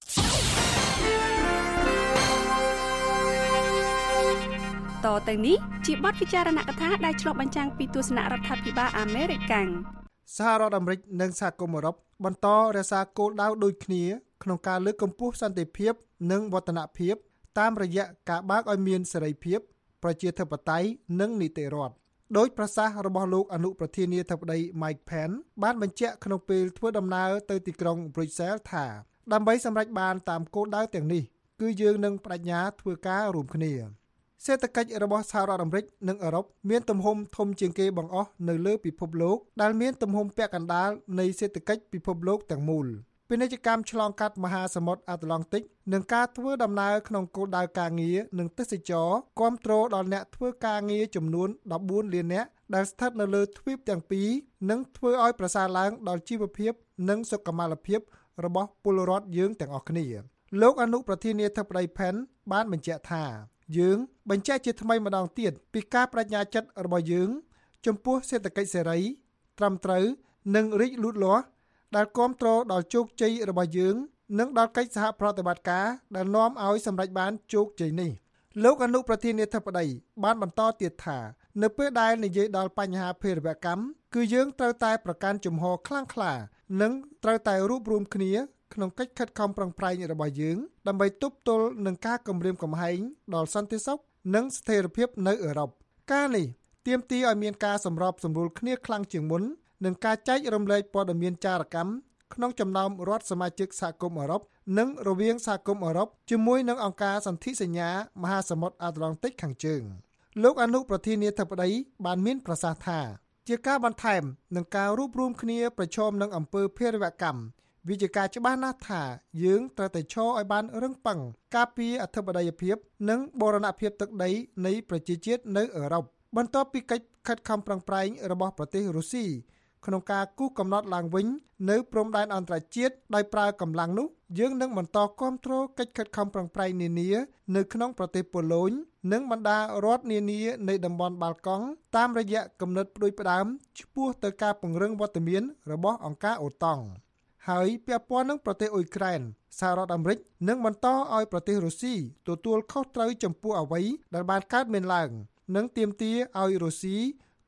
តទៅនេះជាបទពិចារណកថាដែលឆ្លុះបញ្ចាំងពីទស្សនៈរដ្ឋាភិបាលអាមេរិកសហរដ្ឋអាមេរិកនិងសហគមន៍អឺរ៉ុបបន្តរក្សាគោលដៅដូចគ្នាក្នុងការលើកកម្ពស់សន្តិភាពនិងវឌ្ឍនភាពតាមរយៈការបើកឲ្យមានសេរីភាពប្រជាធិបតេយ្យនិងនីតិរដ្ឋដោយប្រសាសន៍របស់លោកអនុប្រធានាធិបតី Mike Pence បានបញ្ជាក់ក្នុងពេលធ្វើដំណើរទៅទីក្រុង Brussels ថាដើម្បីសម្រេចបានតាមគោលដៅទាំងនេះគឺយើងនឹងបដិញ្ញាធ្វើការរួមគ្នាសេដ្ឋកិច្ចរបស់សហរដ្ឋអាមេរិកនិងអឺរ៉ុបមានទំហំធំជាងគេបង្អស់នៅលើពិភពលោកដែលមានទំហំពាក់កណ្ដាលនៃសេដ្ឋកិច្ចពិភពលោកទាំងមូលពាណិជ្ជកម្មឆ្លងកាត់មហាសមុទ្រអាត្លង់ទិកនិងការធ្វើដំណើរក្នុងគោលដៅការងារនិងទេសចរគាំទ្រដល់អ្នកធ្វើការងារចំនួនដប់បួនលាននាក់ដែលស្ថិតនៅលើទ្វីបទាំងពីរនិងធ្វើឲ្យប្រសើរឡើងដល់ជីវភាពនិងសុខុមាលភាពរបស់ពលរដ្ឋយើងទាំងអស់គ្នាលោកអនុប្រធានាធិបតី Pence បានបញ្ជាក់ថាយើងបញ្ជាក់ជាថ្មីម្ដងទៀតពីការបដិញ្ញាចិត្តរបស់យើងចំពោះសេដ្ឋកិច្ចសេរីត្រឹមត្រូវនិងរីកលូតលាស់ដែលគាំទ្រដល់ជោគជ័យរបស់យើងនិងដល់កិច្ចសហប្រតិបត្តិការដែលនាំឲ្យសម្រេចបានជោគជ័យនេះលោកអនុប្រធានាធិបតីបានបន្តទៀតថានៅពេលដែលនិយាយដល់បញ្ហាភេរវកម្មគឺយើងត្រូវតែប្រកាន់ជំហរខ្លាំងក្លានិងត្រូវតែរួបរวมគ្នាក្នុងកិច្ចខិតខំប្រឹងប្រែងរបស់យើងដើម្បីទប់ទល់នឹងការគំរាមកំហែងដល់សន្តិសុខនិងស្ថិរភាពនៅអឺរ៉ុបការនេះទាមទារឲ្យមានការសម្របសម្រួលគ្នាខ្លាំងជាងមុននិងការចែករំលែកព័ត៌មានចារកម្មក្នុងចំណោមរដ្ឋសមាជិកសហគមន៍អឺរ៉ុបនិងរវាងសហគមន៍អឺរ៉ុបជាមួយនឹងអង្គការសន្ធិសញ្ញាមហាសមុទ្រអាត្លង់ទិកខាងជើងលោកអនុប្រធានាធិបតីបានមានប្រសាសន៍ថាជាការបន្ថែមនឹងការរួបរวมគ្នាប្រឈមនឹងអំពើភេរវកម្មវាជាការច្បាស់ណាស់ថាយើងត្រូវតែឈរឲ្យបានរឹងប៉ឹងការពារអធិបតេយ្យភាពនិងបូរណភាពទឹកដីនៃប្រជាជាតិនៅអឺរ៉ុបបន្ទាប់ពីកិច្ចខិតខំប្រឹងប្រែងរបស់ប្រទេសរុស្ស៊ីក្នុងការគូសកំណត់ឡើងវិញនៅព្រំដែនអន្តរជាតិដោយប្រើកម្លាំងនោះយើងនឹងបន្តគាំទ្រកិច្ចខិតខំប្រឹងប្រែងនានានៅក្នុងប្រទេសប៉ូឡូញនិងបណ្ដារដ្ឋនានានៃតំបន់បាល់កង់តាមរយៈគំនិតផ្ដួចផ្ដើមឆ្ពោះទៅការពង្រឹងវត្តមានរបស់អង្គការអូតង់ហើយពាក់ព័ន្ធនឹងប្រទេសអ៊ុយក្រែនសហរដ្ឋអាមេរិកនឹងបន្តឲ្យប្រទេសរុស្ស៊ីទទួលខុសត្រូវចំពោះអ្វីដែលបានកើតមានឡើងនិងទាមទារឲ្យរុស្ស៊ី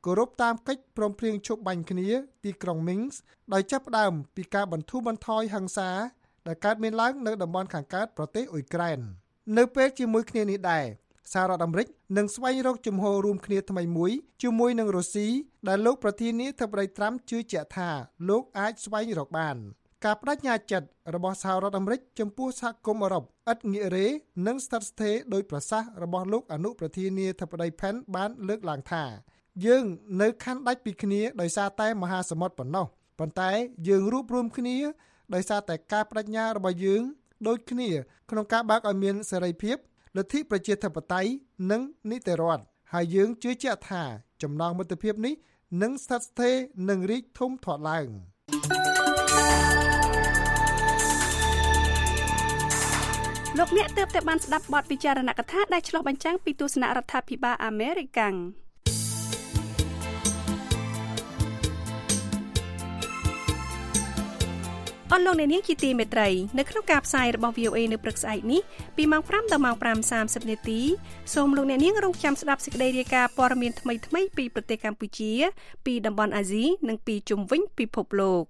គោរពតាមកិច្ចព្រមព្រៀងឈប់បាញ់គ្នាទីក្រុង Minsk ដោយចាប់ផ្ដើមពីការបន្ធូរបន្ថយហិង្សាដែលកើតមានឡើងនៅតំបន់ខាងកើតប្រទេសអ៊ុយក្រែននៅពេលជាមួយគ្នានេះដែរសហរដ្ឋអាមេរិកនឹងស្វែងរកជំហររួមគ្នាថ្មីមួយជាមួយនឹងរុស្ស៊ីដែលលោកប្រធានាធិបតីត្រាំជឿជាក់ថាលោកអាចស្វែងរកបានការបដិញ្ញាចិត្តរបស់សហរដ្ឋអាមេរិកចំពោះសហគមន៍អឺរ៉ុបឥតងាករេនិងស្ថិតស្ថេរដោយប្រសាសន៍របស់លោកអនុប្រធានាធិបតី Pence បានលើកឡើងថាយើងនៅខណ្ឌដាច់ពីគ្នាដោយសារតែមហាសមុទ្រប៉ុណ្ណោះប៉ុន្តែយើងរួបរวมគ្នាដោយសារតែការបដិញ្ញារបស់យើងដូចគ្នាក្នុងការបើកឲ្យមានសេរីភាពលទ្ធិប្រជាធិបតេយ្យនិងនីតិរដ្ឋហើយយើងជឿជាក់ថាចំណងមិត្តភាពនេះនឹងស្ថិតស្ថេរនិងរីកធំធាត់ឡើងលោកអ្នកទើបតែបានស្ដាប់បទពិចារណកថាដែលឆ្លុះបញ្ចាំងពីទស្សនៈរដ្ឋាភិបាលអាមេរិកកាំងអស់លោកអ្នកនាងជាទីមេត្រីនៅក្នុងការផ្សាយរបស់ វី អូ អេ នៅព្រឹកស្អែកនេះពីម៉ោងប្រាំដល់ម៉ោងប្រាំសាមសិបនាទីសូមលោកអ្នកនាងរងចាំស្ដាប់សេចក្តីរាយការណ៍ព័ត៌មានថ្មីៗពីប្រទេសកម្ពុជាពីតំបន់អាស៊ីនិងពីជុំវិញពិភពលោក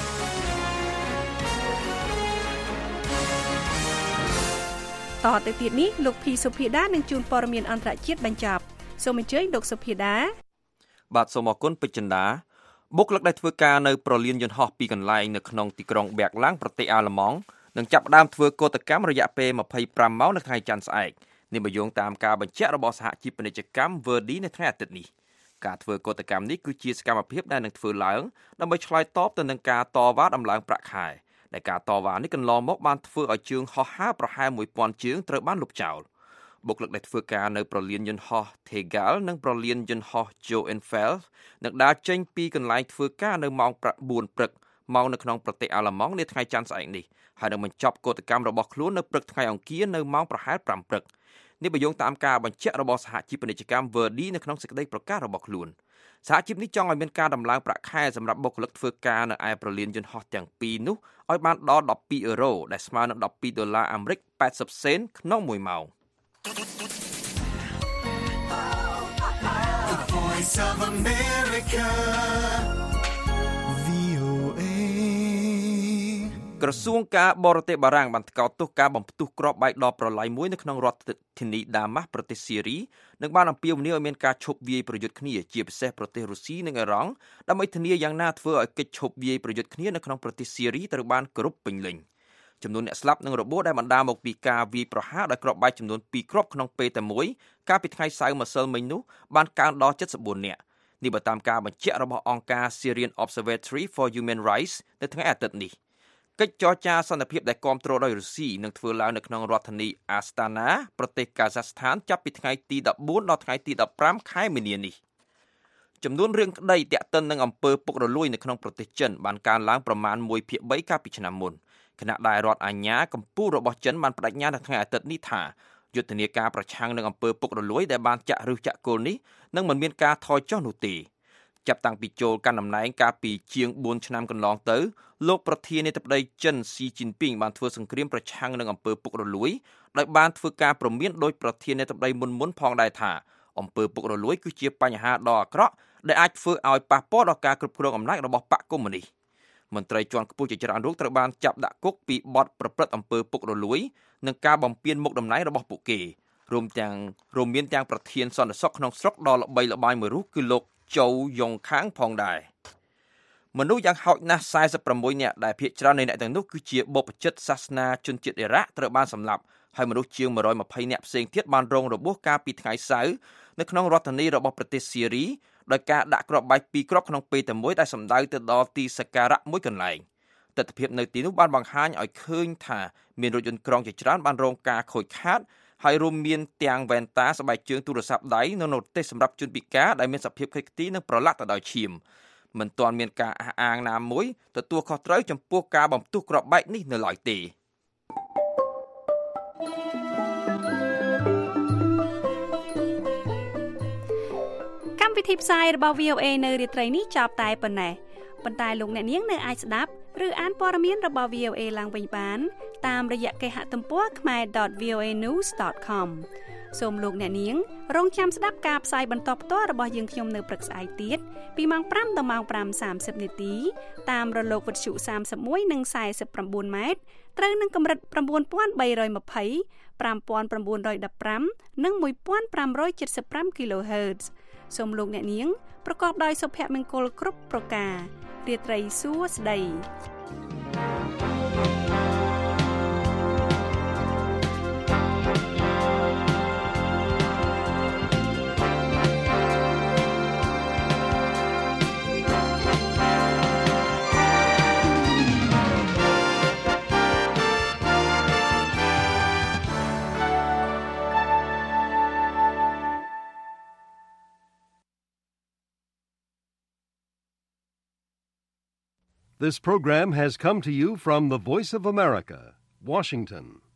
តទៅទៀតនេះលោកភីសុភាដានឹងជួនព័ត៌មានអន្តរជាតិបញ្ចប់សូមអញ្ជើញលោកសុភាដាបាទសូមអរគុណពេជ្រចិន្តាបុគ្គលិកដែលធ្វើការនៅប្រលានយន្តហោះពីរកន្លែងនៅក្នុងទីក្រុងបែកឡាំងប្រទេសអាល្លឺម៉ង់នឹងចាប់ផ្ដើមធ្វើកោតកម្មរយៈពេលម្ភៃប្រាំម៉ោងនៅថ្ងៃច័ន្ទស្អែកនេះបញ្យងតាមការបញ្ជាក់របស់សហជីពពាណិជ្ជកម្ម Verdi នៅថ្ងៃអាទិត្យនេះការធ្វើកោតកម្មនេះគឺជាសកម្មភាពដែលនឹងធ្វើឡើងដើម្បីឆ្លើយតបទៅនឹងការតវ៉ាដំឡើងប្រាក់ខែដែលការតវ៉ានេះកន្លងមកបានធ្វើឲ្យជើងហោះហើរប្រហែលមួយពាន់ជើងត្រូវបានលុបចោលបុគ្គលិកដែលធ្វើការនៅប្រលានយន្តហោះ Tegel និងប្រលានយន្តហោះ Joenfeld នឹងដើរចេញពីកន្លែងធ្វើការនៅម៉ោងបួនព្រឹកម៉ោងនៅក្នុងប្រទេសអាល្លឺម៉ង់នាថ្ងៃច័ន្ទស្អែកនេះហើយនឹងបញ្ចប់កោតកម្មរបស់ខ្លួននៅព្រឹកថ្ងៃអង្គារនៅម៉ោងប្រហែលប្រាំព្រឹកនេះបញ្យងតាមការបញ្ជាក់របស់សហជីពពាណិជ្ជកម្ម Verdi នៅក្នុងសេចក្តីប្រកាសរបស់ខ្លួនសហជីពនេះចង់ឲ្យមានការដំឡើងប្រាក់ខែសម្រាប់បុគ្គលិកធ្វើការនៅឯប្រលានយន្តហោះទាំងពីរនោះឲ្យបានដល់ដប់ពីរអឺរ៉ូដែលស្មើនឹងដប់ពីរដុល្លារអាមេរិកប៉ែតសិបសេនក្នុងមួយម៉ោង The Voice of America វី អូ เอក្រសួងការបរទេសបារាំងបានថ្កោលទោសការបំផ្ទុះគ្រាប់បែកដ៏ប្រឡាយមួយនៅក្នុងរដ្ឋធានីដាម៉ាស់ប្រទេសស៊ីរីនិងបានអំពាវនាវឲ្យមានការឈប់វាយប្រយុទ្ធគ្នាជាពិសេសប្រទេសរុស្ស៊ីនិងអ៊ីរ៉ង់ដើម្បីធានាយ៉ាងណាធ្វើឲ្យកិច្ចឈប់វាយប្រយុទ្ធគ្នានៅក្នុងប្រទេសស៊ីរីត្រូវបានគោរពពេញលេញចំនួនអ្នកស្លាប់និងរបួសដែលបណ្ដាលមកពីការវាយប្រហារដោយគ្រាប់បែកចំនួនពីរគ្រាប់ក្នុងពេលតែមួយកាលពីថ្ងៃសៅរ៍ម្សិលមិញនោះបានកើនដល់칠십사នាក់នេះបើតាមការបញ្ជាក់របស់អង្គការ Syrian Observatory for Human Rights នៅថ្ងៃអាទិត្យនេះកិច្ចចរចាសន្តិភាពដែលគាំទ្រដោយរុស្ស៊ីនឹងធ្វើឡើងនៅក្នុងរដ្ឋធានី Astana ប្រទេសកាហ្សាស្ថានចាប់ពីថ្ងៃទីដប់បួនដល់ថ្ងៃទីដប់ប្រាំខែមីនានេះចំនួនរឿងក្តីទាក់ទិននឹងអំពើពុករលួយនៅក្នុងប្រទេសចិនបានកើនឡើងប្រមាណមួយភាគបីកាលពីឆ្នាំមុនខណៈដែលរដ្ឋអាជ្ញាកម្ពុជារបស់ចិនបានបដិញ្ញានៅថ្ងៃអាទិត្យនេះថាយុទ្ធនាការប្រឆាំងនឹងអំពើពុករលួយដែលបានចាក់ឫសចាក់គល់នេះនឹងមិនមានការថយចុះនោះទេចាប់តាំងពីចូលកាន់តំណែងកាលពីជាងបួនឆ្នាំកន្លងទៅលោកប្រធានាធិបតីចិនស៊ីជីនពីងបានធ្វើសង្គ្រាមប្រឆាំងនឹងអំពើពុករលួយដោយបានធ្វើការព្រមានដោយប្រធានាធិបតីមុនមុនផងដែរថាអំពើពុករលួយគឺជាបញ្ហាដ៏អាក្រក់ដែលអាចធ្វើឲ្យប៉ះពាល់ដល់ការគ្រប់គ្រងអំណាចរបស់បកកុម្មុយនីសមន្ត្រីជាន់ខ្ពស់ជាច្រើនរូបត្រូវបានចាប់ដាក់គុកពីបទប្រព្រឹត្តអំពើពុករលួយនិងការបំពានមុខតំណែងរបស់ពួកគេរួមទាំងរួមមានទាំងប្រធានសន្តិសុខក្នុងស្រុកដ៏ល្បីល្បាញមួយរូបគឺលោកជូយ៉ុងខាងផងដែរមនុស្សយ៉ាងហោចណាស់សែសិបប្រាំមួយនាក់ដែលភាគច្រើននៃអ្នកទាំងនោះគឺជាបព្វជិតសាសនាជនជាតិអ៊ីរ៉ាក់ត្រូវបានសម្លាប់ហើយមនុស្សជាងមួយរយម្ភៃនាក់ផ្សេងទៀតបានរងរបួសកាលពីថ្ងៃសៅរ៍នៅក្នុងរដ្ឋធានីរបស់ប្រទេសស៊ីរីដោយការដាក់គ្រាប់បែកពីរគ្រាប់ក្នុងពេលតែមួយដែលសម្ដៅទៅដល់ទីសក្ការៈមួយកន្លែងទស្សនវិជ្ជានៅទីនោះបានបង្ហាញឲ្យឃើញថាមានរថយន្តក្រុងជាច្រើនបានរងការខូចខាតហើយរួមមានទាំងវ៉ែនតាស្បែកជើងទូរស័ព្ទដៃនិងនូទេសសម្រាប់ជនពិការដែលមានសភាពខិចខ្ទីនិងប្រឡាក់ទៅដោយឈាមមិនទាន់មានការអះអាងណាមួយទទួលខុសត្រូវចំពោះការបំផ្ទុះគ្រាប់បែកនេះនៅឡើយទេកម្មវិធីផ្សាយរបស់ វី អូ អេ នៅរាត្រីនេះចប់តែប៉ុណ្ណេះប៉ុន្តែលោកអ្នកនាងនៅអាចស្ដាប់ឬអានព័ត៌មានរបស់ វី អូ អេ ឡើងវិញបានតាមរយៈគេហទំព័រ khmer dot voanews dot com សូមលោកអ្នកនាងរងចាំស្ដាប់ការផ្សាយបន្តផ្ទាល់របស់យើងខ្ញុំនៅព្រឹកស្អែកទៀតពីម៉ោងប្រាំដល់ម៉ោងប្រាំសាមសិបនាទីតាមរលកវិទ្យុសាមសិបមួយនិងសាយសិបប្រាំបួនម៉ែត្រត្រូវនឹងកម្រិត៩,៣២០ ៥,៩១៥ និង១,៥៧៥ kHz សូមលោកអ្នកនាងប្រកបដោយសុភមង្គលគ្រប់ប្រការរាត្រីសួស្តី This program has come to you from the Voice of America, Washington.